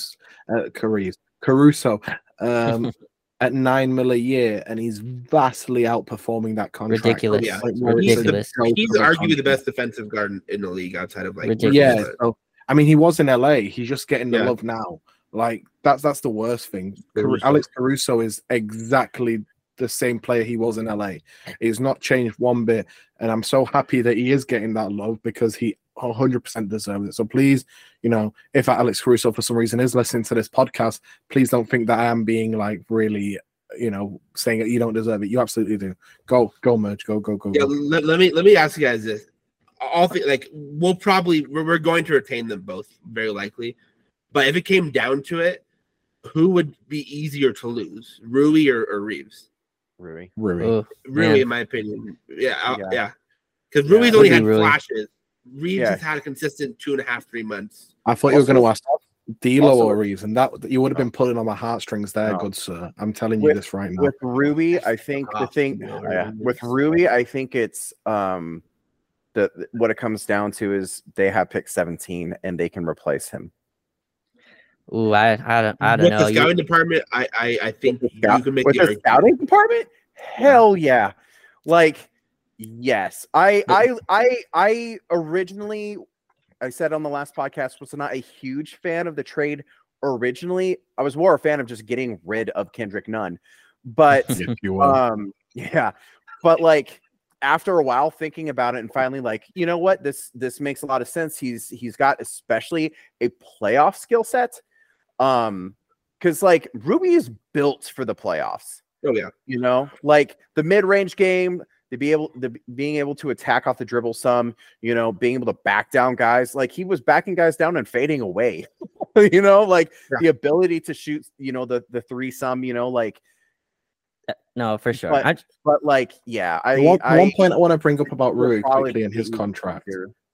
Caruso, at $9 million a year, and he's vastly outperforming that contract. Ridiculous. Yeah. Ridiculous. He's arguably the best defensive guard in the league outside of So, I mean, he was in LA. He's just getting the love now. That's the worst thing. Alex Caruso is exactly the same player he was in LA. He's not changed one bit, and I'm so happy that he is getting that love because he 100% deserves it. So please, if Alex Caruso for some reason is listening to this podcast, please don't think that I am being really, saying that you don't deserve it. You absolutely do. Go merge. Go. Yeah, let me ask you guys this. We're going to retain them both very likely, but if it came down to it, who would be easier to lose, Rui or Reeves? Rui, in my opinion. Yeah. Because Rui's only had flashes. Reeves has had a consistent 2.5-3 months. I thought you were going to ask D'Lo or Reeves, and that you would have been pulling on my heartstrings there, good sir. I'm telling you this right now. With Rui, I think with Rui, I think it's what it comes down to is they have pick 17 and they can replace him. Ooh, I don't know. With the scouting department, I think you can make the scouting department. Hell yeah! Yes, I originally, I said on the last podcast, was not a huge fan of the trade originally. I was more a fan of just getting rid of Kendrick Nunn, but but after a while thinking about it and finally like, you know what, this makes a lot of sense. He's got especially a playoff skill set. Because like Rui is built for the playoffs. Oh yeah, you know, like the mid-range game, being able to attack off the dribble some, you know, being able to back down guys. Like he was backing guys down and fading away. You know, like the ability to shoot, you know, the three some, you know, like no, for sure. But like, yeah, one point I want to bring up about Rui quickly in his contract.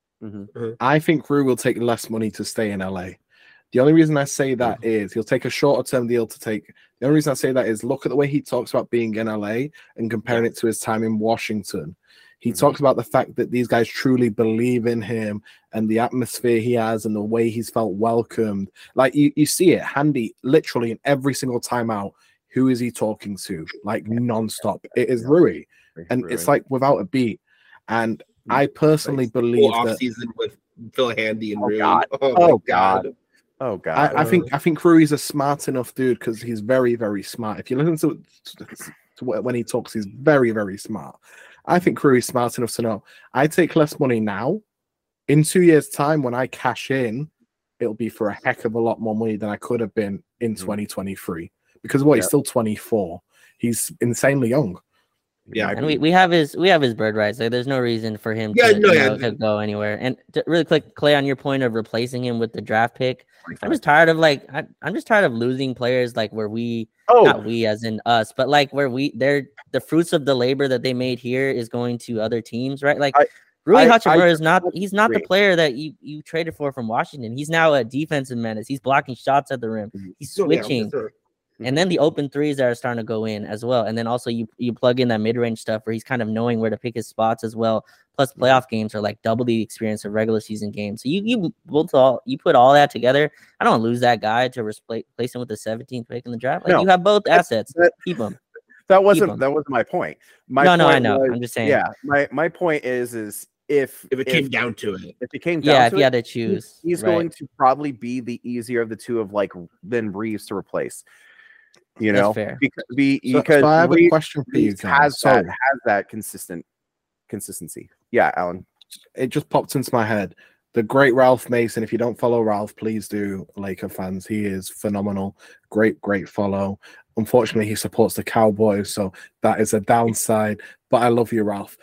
I think Rui will take less money to stay in LA. The only reason I say that is he'll take a shorter term deal to take. The only reason I say that is look at the way he talks about being in LA and comparing it to his time in Washington. He talks about the fact that these guys truly believe in him and the atmosphere he has and the way he's felt welcomed. Like you see it handy literally in every single timeout. Who is he talking to? Like nonstop. It is Rui. And it's like without a beat. And I personally believe that season with Phil Handy and Rui. Oh God. Oh God. I think Rui's a smart enough dude because he's very, very smart. If you listen to when he talks, he's very, very smart. I think Rui's smart enough to know I take less money now. In 2 years' time, when I cash in, it'll be for a heck of a lot more money than I could have been in 2023. Because he's still 24. He's insanely young. Yeah, and we have his bird rights. Like, there's no reason for him to go anywhere. And to really quick, Clay, on your point of replacing him with the draft pick, I'm just tired of losing players like where we, not we as in us, but like where the fruits of the labor that they made here is going to other teams, right? Like Rui Hachimura is not the player that you traded for from Washington. He's now a defensive menace. He's blocking shots at the rim. He's switching. And then the open threes that are starting to go in as well. And then also you plug in that mid-range stuff where he's kind of knowing where to pick his spots as well. Plus playoff games are like double the experience of regular season games. So you put all that together. I don't lose that guy to replace him with the 17th pick in the draft. Like you have both assets. Keep them. That wasn't my point. I know. I'm just saying. Yeah. My point is if it came down to it. If it came down to if you had to choose. He's going to probably be the easier of the two of like than Reeves to replace. You know, because I have a question for you guys. Has that consistency. Yeah, Alan. It just popped into my head. The great Ralph Mason. If you don't follow Ralph, please do, Laker fans. He is phenomenal. Great follow. Unfortunately, he supports the Cowboys, so that is a downside. But I love you, Ralph.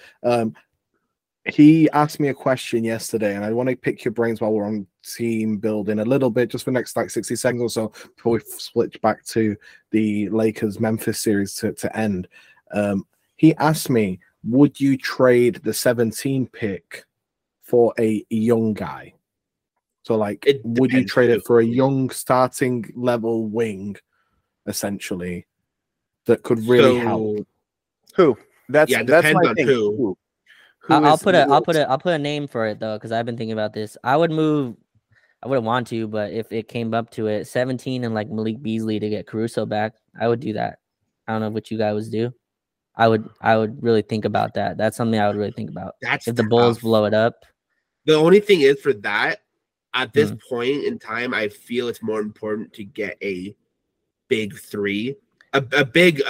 He asked me a question yesterday, and I want to pick your brains while we're on team building a little bit, just for the next like 60 seconds or so, before we switch back to the Lakers-Memphis series to end. He asked me, would you trade the 17 pick for a young guy? So, like, would you trade it for a young starting level wing, essentially, that could really help? Who? That's depends my on thing. who. I'll put a name for it though, because I've been thinking about this. I wouldn't want to, but if it came up to it, 17 and like Malik Beasley to get Caruso back, I would do that. I don't know what you guys do. I would really think about that. That's something I would really think about. If the Bulls blow it up. The only thing is for that, at this point in time, I feel it's more important to get a big three, a 6'7",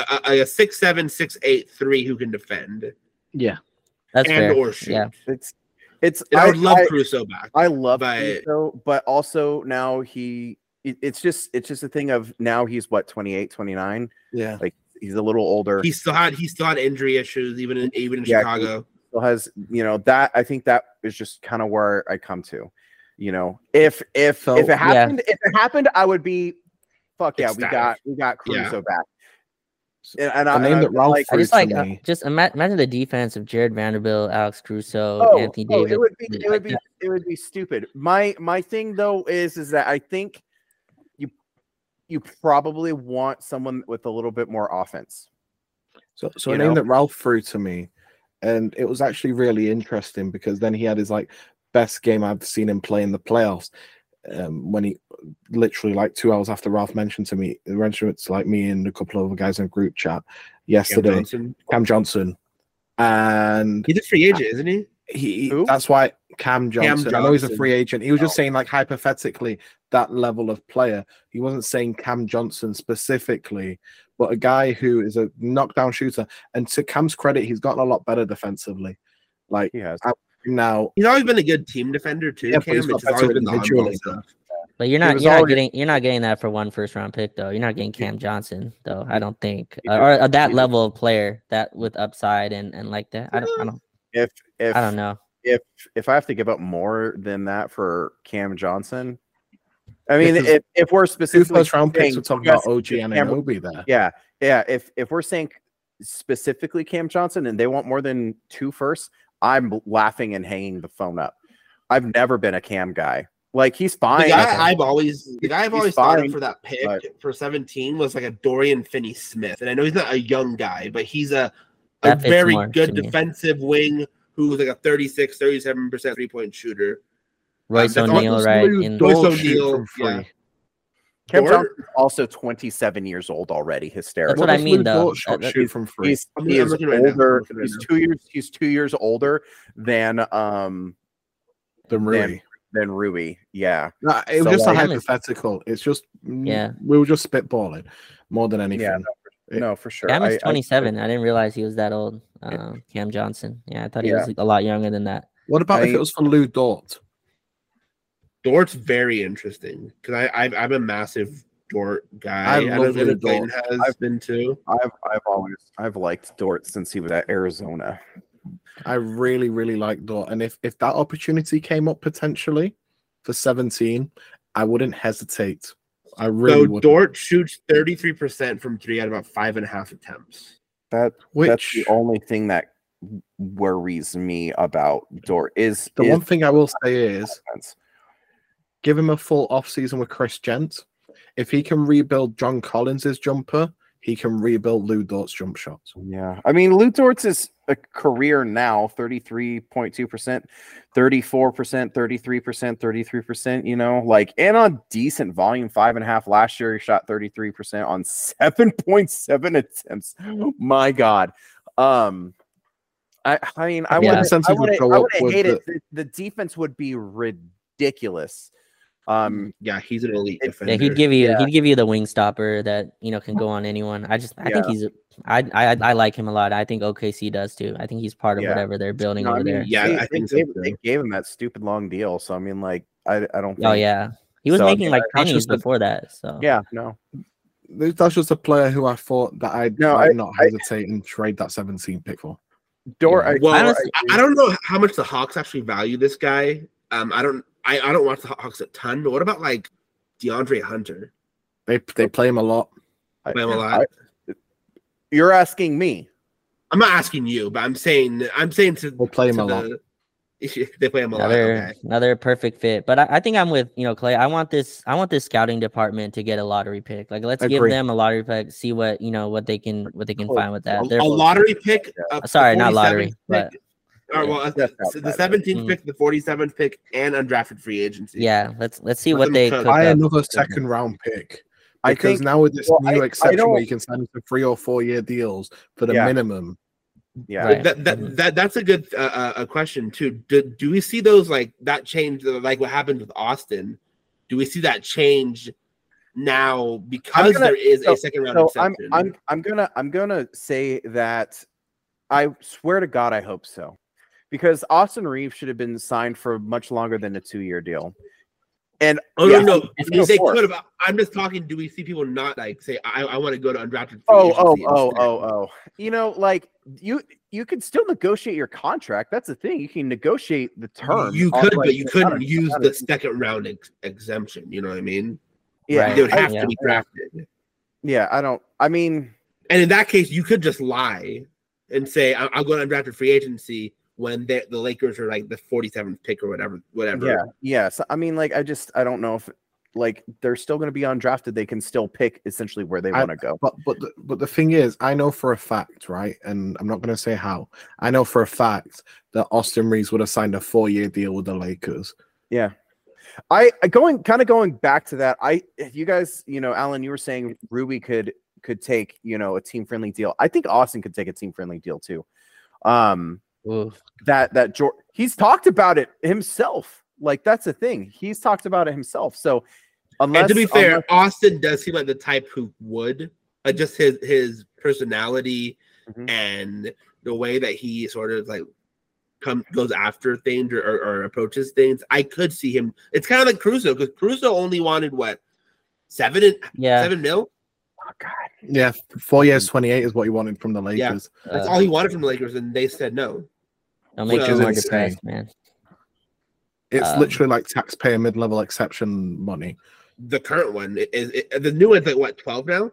6'8" 3 who can defend. Yeah. That's fair. Or shoot. Yeah. I would love Caruso back. I love Caruso, but also now it's just a thing of now he's what, 28, 29? Yeah. Like he's a little older. He still had injury issues even in Chicago. Still has, you know, that I think that is just kind of where I come to. You know, if it happened, I would be fuck yeah, we got Caruso back. And the name that Ralph just imagine the defense of Jared Vanderbilt, Alex Caruso, Anthony Davis. It would be stupid. My thing though is that I think you probably want someone with a little bit more offense. So a name that Ralph threw to me, and it was actually really interesting because then he had his like best game I've seen him play in the playoffs. When he literally like 2 hours after Ralph mentioned to me, it's like me and a couple of other guys in a group chat yesterday. Cam Johnson, and he's a free agent, isn't he? Who? That's why Cam Johnson. I know he's a free agent. He was just saying, like, hypothetically, that level of player. He wasn't saying Cam Johnson specifically, but a guy who is a knockdown shooter. And to Cam's credit, he's gotten a lot better defensively. Like, He has. now, He's always been a good team defender too. Yeah, but Cam. he's got It's just better always been the individually, on-ball stuff. But you're was not already- getting that for one first round pick though. You're not getting Cam Johnson though. I don't think, You do. or that You do. level of player that with upside and like that. I don't If I don't know. if I have to give up more than that for Cam Johnson, I mean, Because if we're 2 specifically first round picks, saying we're talking about just OG and Cam- Anunoby there. yeah. If we're saying specifically Cam Johnson and they want more than 2 firsts, I'm laughing and hanging the phone up. I've never been a Cam guy. Like, he's The fine. guy I've always He's thought fine, of for that pick but- for 17 was like a Dorian Finney-Smith. And I know he's not a young guy, but he's a That fits very more good to me. defensive wing who's like a 37% three-point shooter. Royce that's O'Neal, almost right? Lou In, Royce Dort shoot O'Neal, from free. yeah. Cam Dort- Johnson's also 27 years old already. Hysterical. That's what I does mean, Lou though. Dort shot That- shoot from free? I'm He is looking right now. older. I'm looking right He's now. 2 years older than Rui. Rui. Yeah. No, it was So, just a like- hypothetical. It's just Yeah. we were just spitballing more than anything. No, for sure. Cam is I- 27. I didn't realize he was that old. Cam Johnson. Yeah, I thought he was a lot younger than that. What about if I- it was for Lou Dort? Dort's very interesting because I'm a massive Dort guy. I love know Lou if Clayton Dort. has been too. I've liked Dort since he was at Arizona. I really, really like Dort. And if that opportunity came up potentially for 17, I wouldn't hesitate. I really So would. Dort shoots 33% from 3 out of about 5.5 attempts. That's Which the only thing that worries me about Dort is the one thing I will say is offense. give him a full off season with Chris Gent. If he can rebuild John Collins's jumper, he can rebuild Lou Dort's jump shots. Yeah, I mean, Lou Dort's is a career now 33.2%, 34%, 33%, 33%. You know, like, and on decent volume, 5.5 last year. He shot 33% on 7.7 attempts. My God. I mean, I Yeah. would Incentives would go up with hate it. The defense would be ridiculous. Yeah, he's an elite Yeah, defender. he'd give you the wing stopper that can go on anyone. I think he's I like him a lot. I think OKC does too. I think he's part of Yeah. whatever they're building No, I over mean, there. Yeah, I think so, they too. gave him that stupid long deal. So I mean, like, I don't. Think, Oh yeah, he was So, I making mean, like that's pennies just a- before that. So Yeah. No. That's just a player who I thought that I No, might I- not hesitate and trade that 17 pick for. Dort. Yeah. Well, Honestly- I don't know how much the Hawks actually value this guy. I don't watch the Hawks a ton, but what about like DeAndre Hunter? They play him a lot. Play him a lot. You're asking me. I'm not asking you, but I'm saying to They play him to a lot. They play him a lot. Okay. another perfect fit. But I think I'm with Clay. I want this scouting department to get a lottery pick. Like, let's give Agree. them a lottery pick. See what what they can find with that. A They're- lottery pick. Sorry, the not 47th lottery, pick- but All right, well, That's not so the bad. 17th pick, the 47th pick, and undrafted free agency. yeah, let's see Let what them they cook. cook Buy up. another second round pick. I Because think. now with this well, new I exception don't- where you can sign for 3 or 4 year deals for the Yeah. minimum, Yeah. Right. That's a good a question too. Do we see those like that change like what happened with Austin? Do we see that change now because there is a second round So exception? I'm gonna say that I swear to God I hope so, because Austin Reeves should have been signed for much longer than a 2-year deal. And Oh yeah, no, it's they before. could have. I'm just talking. Do we see people not like say I want to go to undrafted free Oh, agency instead? you know, like you can still negotiate your contract. That's the thing. You can negotiate the terms. You could, Like, but you couldn't not a- use not the a- second round exemption. You know what I mean? Yeah, Right. They would I- have yeah. to be drafted. yeah. I mean, And in that case, you could just lie and say, I'll go to undrafted free agency when the Lakers are like the 47th pick or whatever. yeah. So I mean, like, I don't know if like they're still going to be undrafted. They can still pick essentially where they want to go. but the thing is, I know for a fact, right? And I'm not going to say how. I know for a fact that Austin Reeves would have signed a 4-year deal with the Lakers. Yeah. I going back to that. If you guys, Alan, you were saying Ruby could take, a team friendly deal. I think Austin could take a team friendly deal too. that George, he's talked about it himself. Like that's the thing. He's talked about it himself. So and to be fair, Austin does seem like the type who would just his personality and the way that he sort of like goes after things or approaches things. I could see him. It's kind of like Caruso, because Caruso only wanted what, 7 mil? Oh God. Yeah, 4 years, 28 is what he wanted from the Lakers. Yeah, that's all he wanted from the Lakers, and they said no. Don't make you more depressed, man. It's literally like taxpayer mid-level exception money. The current one is the new one's like what, 12 now?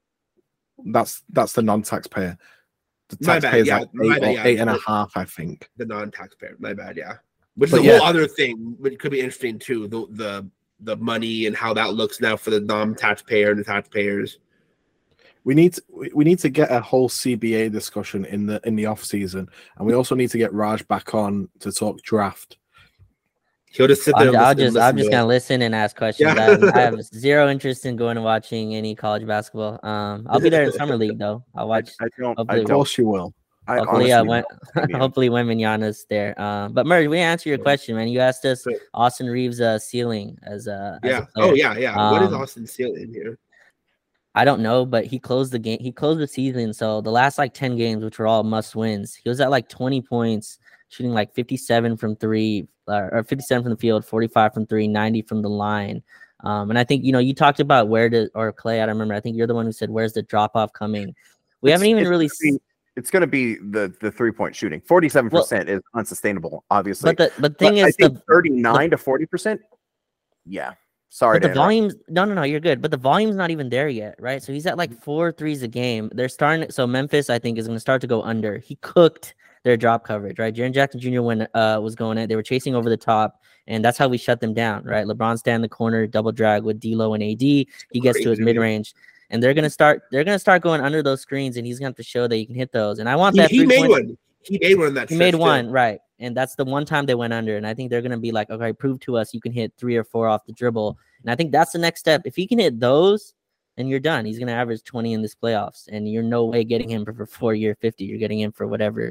That's the non-taxpayer. The My bad, taxpayer's like 8.5, I think. The non-taxpayer, my bad, yeah. Which is a whole other thing, which could be interesting too. The money and how that looks now for the non-taxpayer and the taxpayers. We need to get a whole CBA discussion in the off season, and we also need to get Raj back on to talk draft. He'll just sit there. I'm just gonna listen and ask questions. Yeah. I have zero interest in going and watching any college basketball. I'll be there in summer league though. I'll watch. Of course you will. Hopefully, hopefully when Mignogna's there. But Murray, we answer your question, man. You asked us Austin Reeves' ceiling as a player. Oh yeah. What is Austin's ceiling here? I don't know, but he closed the game. He closed the season. So the last like 10 games, which were all must wins, he was at like 20 points, shooting like 57 from three, or 57 from the field, 45 from three, 90 from the line. And I think, you talked about or Clay, I don't remember. I think you're the one who said, where's the drop off coming? We haven't even really seen. It's going to be the 3-point shooting. 47% is unsustainable, obviously. But the thing is, 39 to 40%. Yeah. Sorry. But the volume's no, you're good. But the volume's not even there yet, right? So he's at like 4 threes a game. They're starting. So Memphis, I think, is going to start to go under. He cooked their drop coverage, right? Jaren Jackson Jr. when was going in, they were chasing over the top, and that's how we shut them down, right? LeBron stand in the corner, double drag with D'Lo and AD. He gets to his mid range. And they're gonna start going under those screens, and he's gonna have to show that he can hit those. And I want that. He made one. He made one that. He made one, right? And that's the one time they went under. And I think they're gonna be like, okay, prove to us you can hit 3 or 4 off the dribble. And I think that's the next step. If he can hit those, then you're done. He's gonna average 20 in this playoffs, and you're no way getting him for 4-year 50. You're getting him for whatever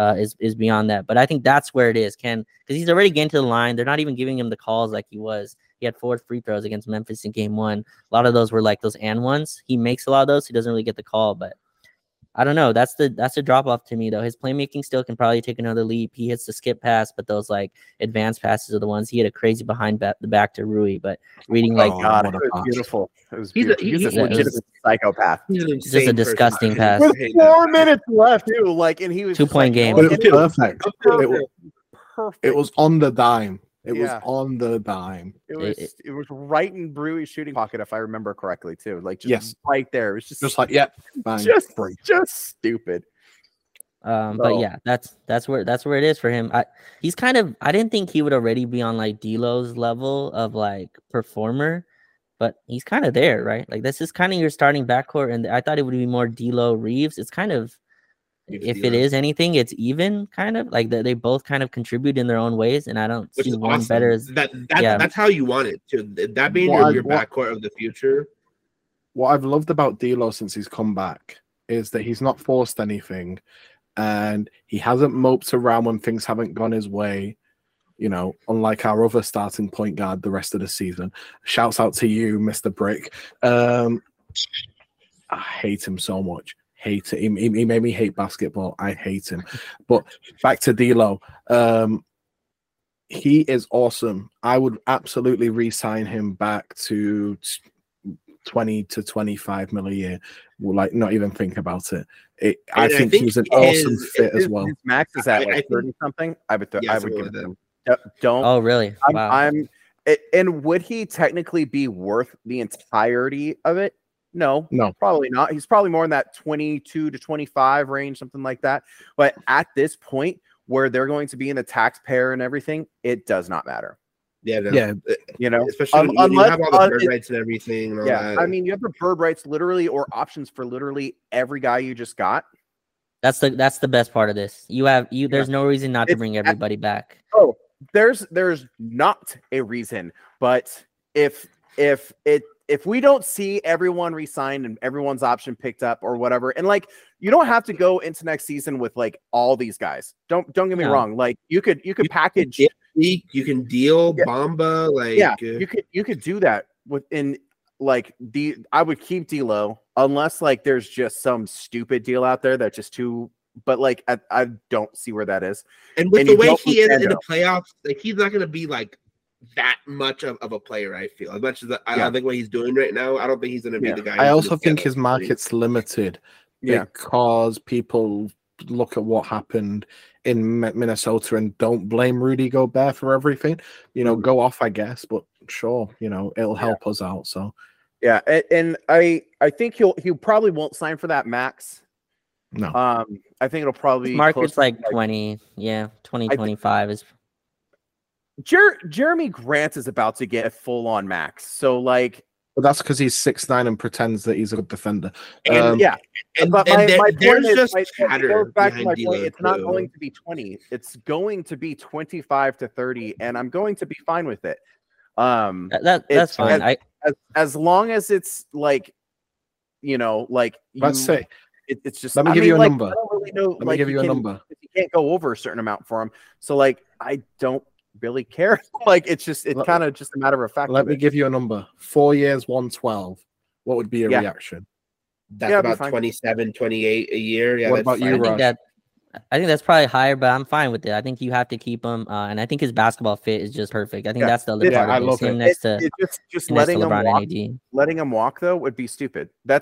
is beyond that. But I think that's where it is, because he's already getting to the line. They're not even giving him the calls like he was. He had 4 free throws against Memphis in game 1. A lot of those were like those and ones. He makes a lot of those. He doesn't really get the call, but I don't know. That's a drop off to me though. His playmaking still can probably take another leap. He hits the skip pass, but those like advanced passes are the ones. He had a crazy behind the back to Rui, but reading like God, it was beautiful. It was beautiful. He's a legitimate psychopath. Just a disgusting pass. With 4 minutes left too, like, and he was 2-point game. But it was perfect. It was on the dime. It was on the dime. It was right in Rui's shooting pocket, if I remember correctly, too. Like just right there. It was just like bang, just stupid. But yeah, that's where it is for him. I didn't think he would already be on like D'Lo's level of like performer, but he's kind of there, right? Like this is kind of your starting backcourt, and I thought it would be more D'Lo Reeves. It's kind of. If it is anything, it's even kind of like they both kind of contribute in their own ways, and I don't see one better as that's how you want it to. That being your backcourt of the future. What I've loved about D'Lo since he's come back is that he's not forced anything, and he hasn't moped around when things haven't gone his way. Unlike our other starting point guard the rest of the season. Shouts out to you, Mr. Brick. I hate him so much. Hate it. He made me hate basketball. I hate him. But back to D'Lo. He is awesome. I would absolutely re-sign him back to 20 to 25 mil a year. Like, not even think about it. I think he's an awesome fit as well. His max is at like 30 something. I would give it to him. Don't. Oh, really? Wow. And would he technically be worth the entirety of it? No, probably not. He's probably more in that 22 to 25 range, something like that. But at this point, where they're going to be in the taxpayer and everything, it does not matter. Yeah, especially when you have all the bird rights and everything. And all that. I mean, you have the bird rights literally, or options for literally every guy you just got. That's the best part of this. There's no reason not to bring everybody back. Oh, there's not a reason, but if if we don't see everyone re-signed and everyone's option picked up or whatever, and like you don't have to go into next season with like all these guys. Don't get me wrong. Like you could package. You can deal Bamba. Like you could do that within like I would keep D'Lo unless like there's just some stupid deal out there that's just too. But like I don't see where that is. And with the way he is in the playoffs, like he's not going to be like that much of a player. I feel as much as I think what he's doing right now, I don't think he's going to be the guy. I also think his market's limited because people look at what happened in Minnesota and don't blame Rudy Gobert for everything. You know, go off, I guess, but sure, you know, it'll help us out. So yeah, and I think he probably won't sign for that max. No. I think it'll probably market's like 20, 25 is. Jeremy Grant is about to get a full-on max, so like. But that's because he's 6'9" and pretends that he's a good defender. And but my point is, just chatter back to my behind point. It's not going to be 20. It's going to be 25 to 30, and I'm going to be fine with it. That's fine. As long as it's like, you know, like let's say. It's just. Let me give you a number. I don't really know. Let me give you a number. You can't go over a certain amount for him. So like, I don't really care. Like, it's kind of just a matter of fact. Let me give you a number. 4 years, 112. What would be a reaction? That's about 27, 28 a year. Yeah. What about you, Raj? I think that's probably higher, but I'm fine with it. I think you have to keep him, and I think his basketball fit is just perfect. I think that's the other part. I love him next to just letting him walk. Letting him walk though would be stupid. That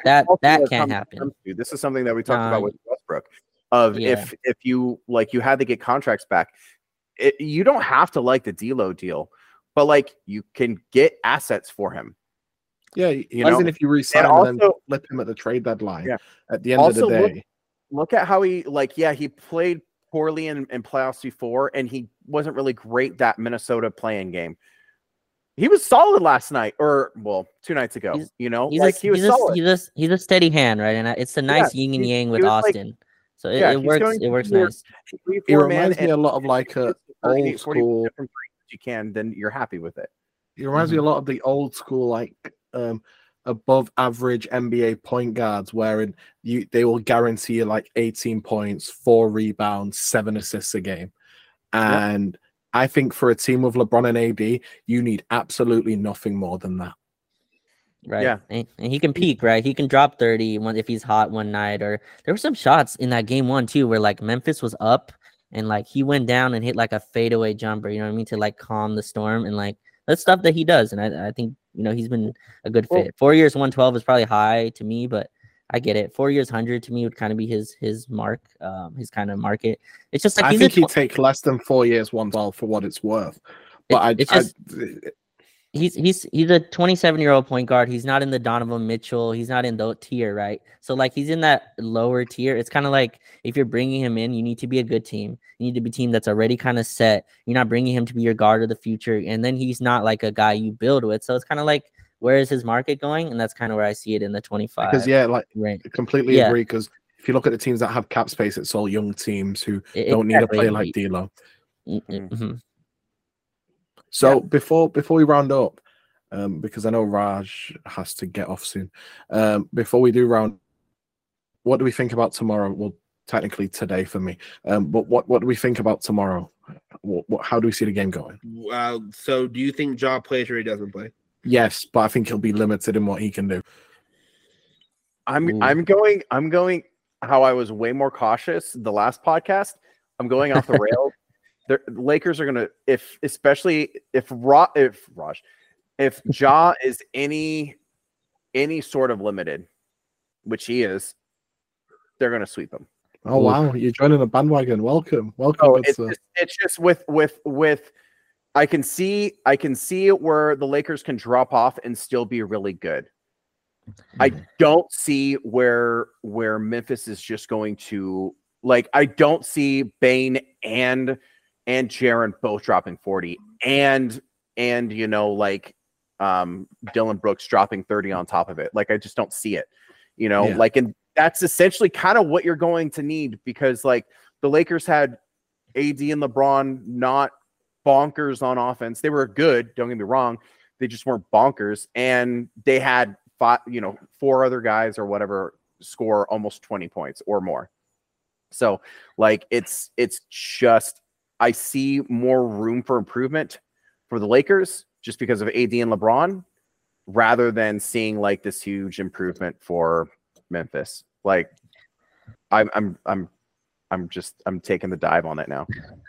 can't happen. This is something that we talked about with Westbrook. If you like, you had to get contracts back. You don't have to like the D'Lo deal, but like you can get assets for him. Yeah, even if you resign and then flip him at the trade deadline. Yeah. At the end of the day. Look at how he played poorly in playoffs before, and he wasn't really great that Minnesota playing game. He was solid last night, or 2 nights ago. He was solid. He's a steady hand, right? And it's a nice yin and yang with Austin. So it works. It works nice. He reminds me a lot of like a old school. You can, then you're happy with it. He reminds me a lot of the old school, like above average NBA point guards, wherein they will guarantee you like 18 points, 4 rebounds, 7 assists a game. And I think for a team with LeBron and AD, you need absolutely nothing more than that. Right. Yeah. And he can peak, right? He can drop 30 if he's hot one night. Or there were some shots in that game 1 too, where like Memphis was up and like he went down and hit like a fadeaway jumper, you know what I mean? To like calm the storm. And like that's stuff that he does. And I think, he's been a good fit. 4 years, 112 is probably high to me, but I get it. 4 years, 100 to me would kind of be his mark, his kind of market. It's just like I think he'd take less than 4 years, 112 for what it's worth. But he's a 27-year-old point guard. He's not in the Donovan Mitchell. He's not in the tier, right? So like he's in that lower tier. It's kind of like if you're bringing him in, you need to be a good team. You need to be a team that's already kind of set. You're not bringing him to be your guard of the future, and then he's not like a guy you build with. So it's kind of like, where is his market going? And that's kind of where I see it in the 25. Because completely agree. Because if you look at the teams that have cap space, it's all young teams who don't need a player like D'Lo. Mm-hmm. So before we round up, because I know Raj has to get off soon. Before we do round, what do we think about tomorrow? Well, technically today for me. But what do we think about tomorrow? How do we see the game going? So do you think Ja plays or he doesn't play? Yes, but I think he'll be limited in what he can do. I'm going how I was way more cautious the last podcast. I'm going off the rails. The Lakers are gonna, especially if Ja is any sort of limited, which he is, they're gonna sweep him. Oh wow, you're joining the bandwagon. Welcome. Oh, it's just with I can see where the Lakers can drop off and still be really good. I don't see where Memphis is just going to, like, I don't see Bane and Jaren both dropping 40 and Dillon Brooks dropping 30 on top of it. Like, I just don't see it, and that's essentially kind of what you're going to need, because like the Lakers had AD and LeBron not bonkers on offense. They were good, don't get me wrong. They just weren't bonkers, and they had four other guys or whatever score almost 20 points or more. So like it's just, I see more room for improvement for the Lakers just because of AD and LeBron, rather than seeing like this huge improvement for Memphis. Like I'm taking the dive on it now.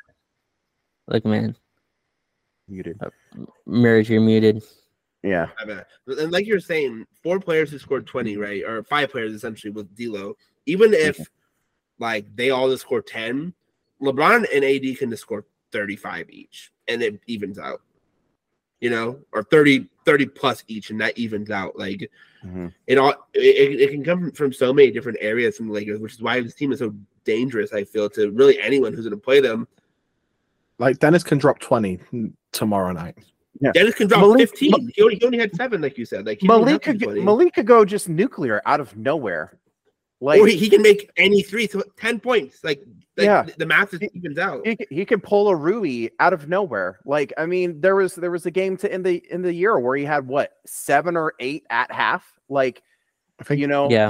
Look, man. Muted. Merge, you're muted. Yeah. And like you're saying, 4 players who scored 20, right? Or 5 players essentially with D'Lo. Even if like they all just score 10, LeBron and AD can just score 35 each, and it evens out. Or 30 plus each, and that evens out. Like it can come from so many different areas from the Lakers, which is why this team is so dangerous, I feel, to really anyone who's going to play them. Like Dennis can drop 20 tomorrow night. Yeah. Dennis can drop 15. He only had 7, like you said. Like Malik could go just nuclear out of nowhere. Like, or he can make any 3, 10 points. Like the math just evens out. He can pull a Rui out of nowhere. Like, I mean, there was a game in the year where he had 7 or 8 at half. Like, I think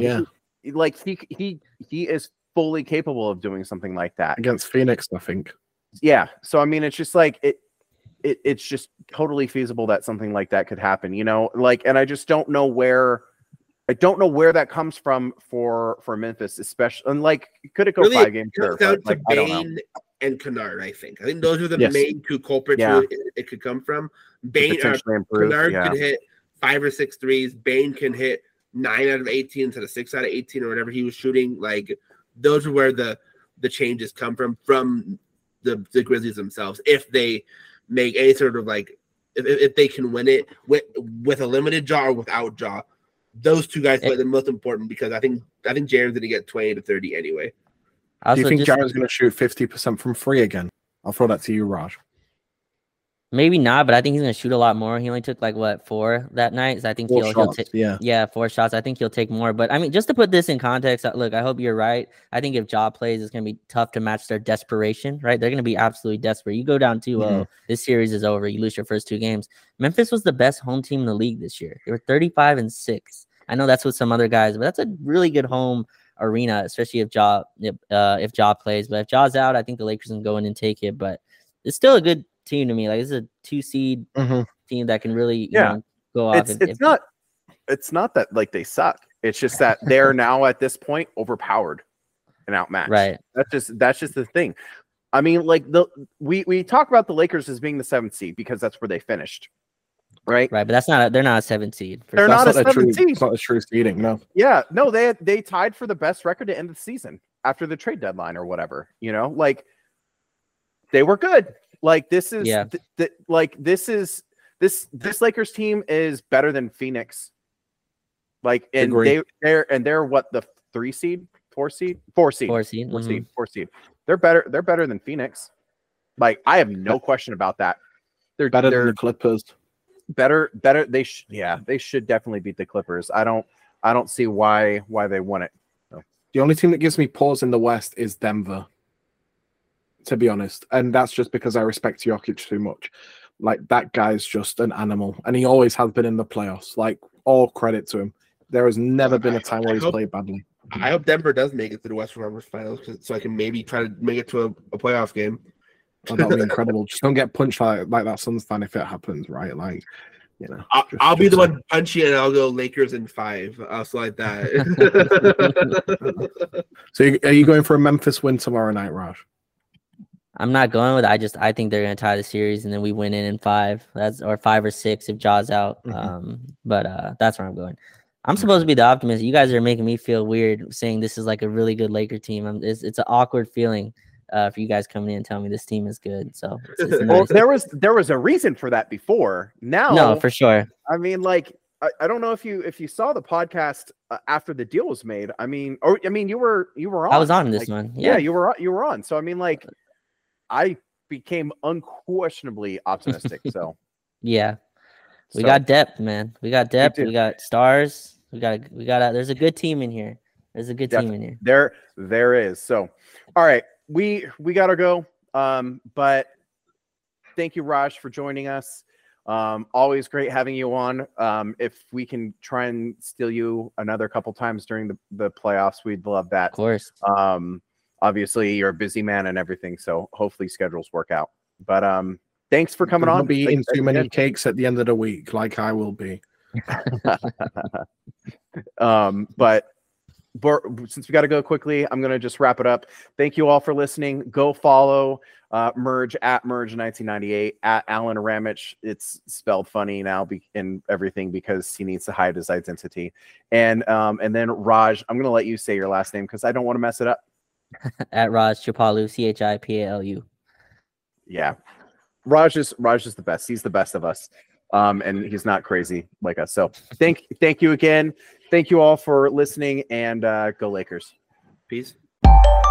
like he is fully capable of doing something like that against Phoenix, I think. Yeah. So I mean, it's just like it's just totally feasible that something like that could happen. Like, and I just don't know where. I don't know where that comes from for Memphis, especially. And like, could it go really 5 games? Sure, down to Bane and Kennard, I think. I think those are the main 2 culprits where it could come from. Bane, Kennard can hit 5 or 6 threes. Bane can hit 9 out of 18 instead of 6 out of 18 or whatever he was shooting. Like, those are where the changes come from the Grizzlies themselves. If they make any sort of like, if they can win it with a limited jaw or without jaw. Those 2 guys are the most important, because I think Jaren's going to get 20 to 30 anyway. Do you think Jaren's going to shoot 50% from 3 again? I'll throw that to you, Raj. Maybe not, but I think he's going to shoot a lot more. He only took 4 that night. So I think he'll take 4 shots. I think he'll take more. But I mean, just to put this in context, look, I hope you're right. I think if Ja plays, it's going to be tough to match their desperation, right? They're going to be absolutely desperate. You go down 2-0, this series is over. You lose your first 2 games. Memphis was the best home team in the league this year. They were 35-6. I know that's with some other guys, but that's a really good home arena, especially if Ja plays. But if Ja's out, I think the Lakers can go in and take it. But it's still a good team to me. Like, it's a 2 seed team that can really go off. It's not that like they suck. It's just that they're now at this point overpowered and outmatched. Right. That's just the thing. I mean, like we talk about the Lakers as being the 7th seed because that's where they finished. Right. But they're not a 7th seed. They're not a 7th seed. It's not a true seeding. No. Yeah. No, they tied for the best record to end the season after the trade deadline or whatever. Like they were good. Like this is this Lakers team is better than Phoenix. Like, and they're what, the 3 seed, 4 seed, 4 seed, 4 seed, 4 seed, 4 seed. They're better than Phoenix. Like, I have no question about that. They're better than the Clippers. Better. They should definitely beat the Clippers. I don't see why they won it. So. The only team that gives me pause in the West is Denver, to be honest, and that's just because I respect Jokic too much. Like, that guy's just an animal, and he always has been in the playoffs. Like, all credit to him. There has never been a time where he's played badly. I hope Denver does make it to the Western Conference Finals, so I can maybe try to make it to a playoff game. Oh, that would be incredible. Just don't get punched like that Suns fan if it happens, right? Like, I'll be the one punchy, and I'll go Lakers in 5. I'll slide that. So, are you going for a Memphis win tomorrow night, Raj? I'm not going with it. I think they're going to tie the series, and then we win in 5. Or 5 or 6 if Ja's out. But that's where I'm going. I'm supposed to be the optimist. You guys are making me feel weird saying this is like a really good Laker team. It's an awkward feeling. For you guys coming in and telling me this team is good. So it's well, there was a reason for that before. Now, no, for sure. I mean, like, I don't know if you saw the podcast after the deal was made. I mean, you were on. I was on this one. Yeah, you were on. So I mean, like, I became unquestionably optimistic. So yeah, we got depth, man. We got depth. We got stars. We got. There's a good team in here. There's a good team in here. There is. So, all right. We gotta go. But thank you, Raj, for joining us. Always great having you on. If we can try and steal you another couple times during the playoffs, we'd love that. Of course. Obviously you're a busy man and everything, so hopefully schedules work out. But thanks for coming on. I'll be eating too many cakes at the end of the week, like I will be. But since we got to go quickly, I'm going to just wrap it up. Thank you all for listening. Go follow Merge at Merge1998 at Alan Ramich. It's spelled funny now in everything because he needs to hide his identity. And then Raj, I'm going to let you say your last name because I don't want to mess it up. At Raj Chipalu, CHIPALU. Yeah, Raj is the best. He's the best of us. And he's not crazy like us. So thank you again. Thank you all for listening, and go Lakers. Peace.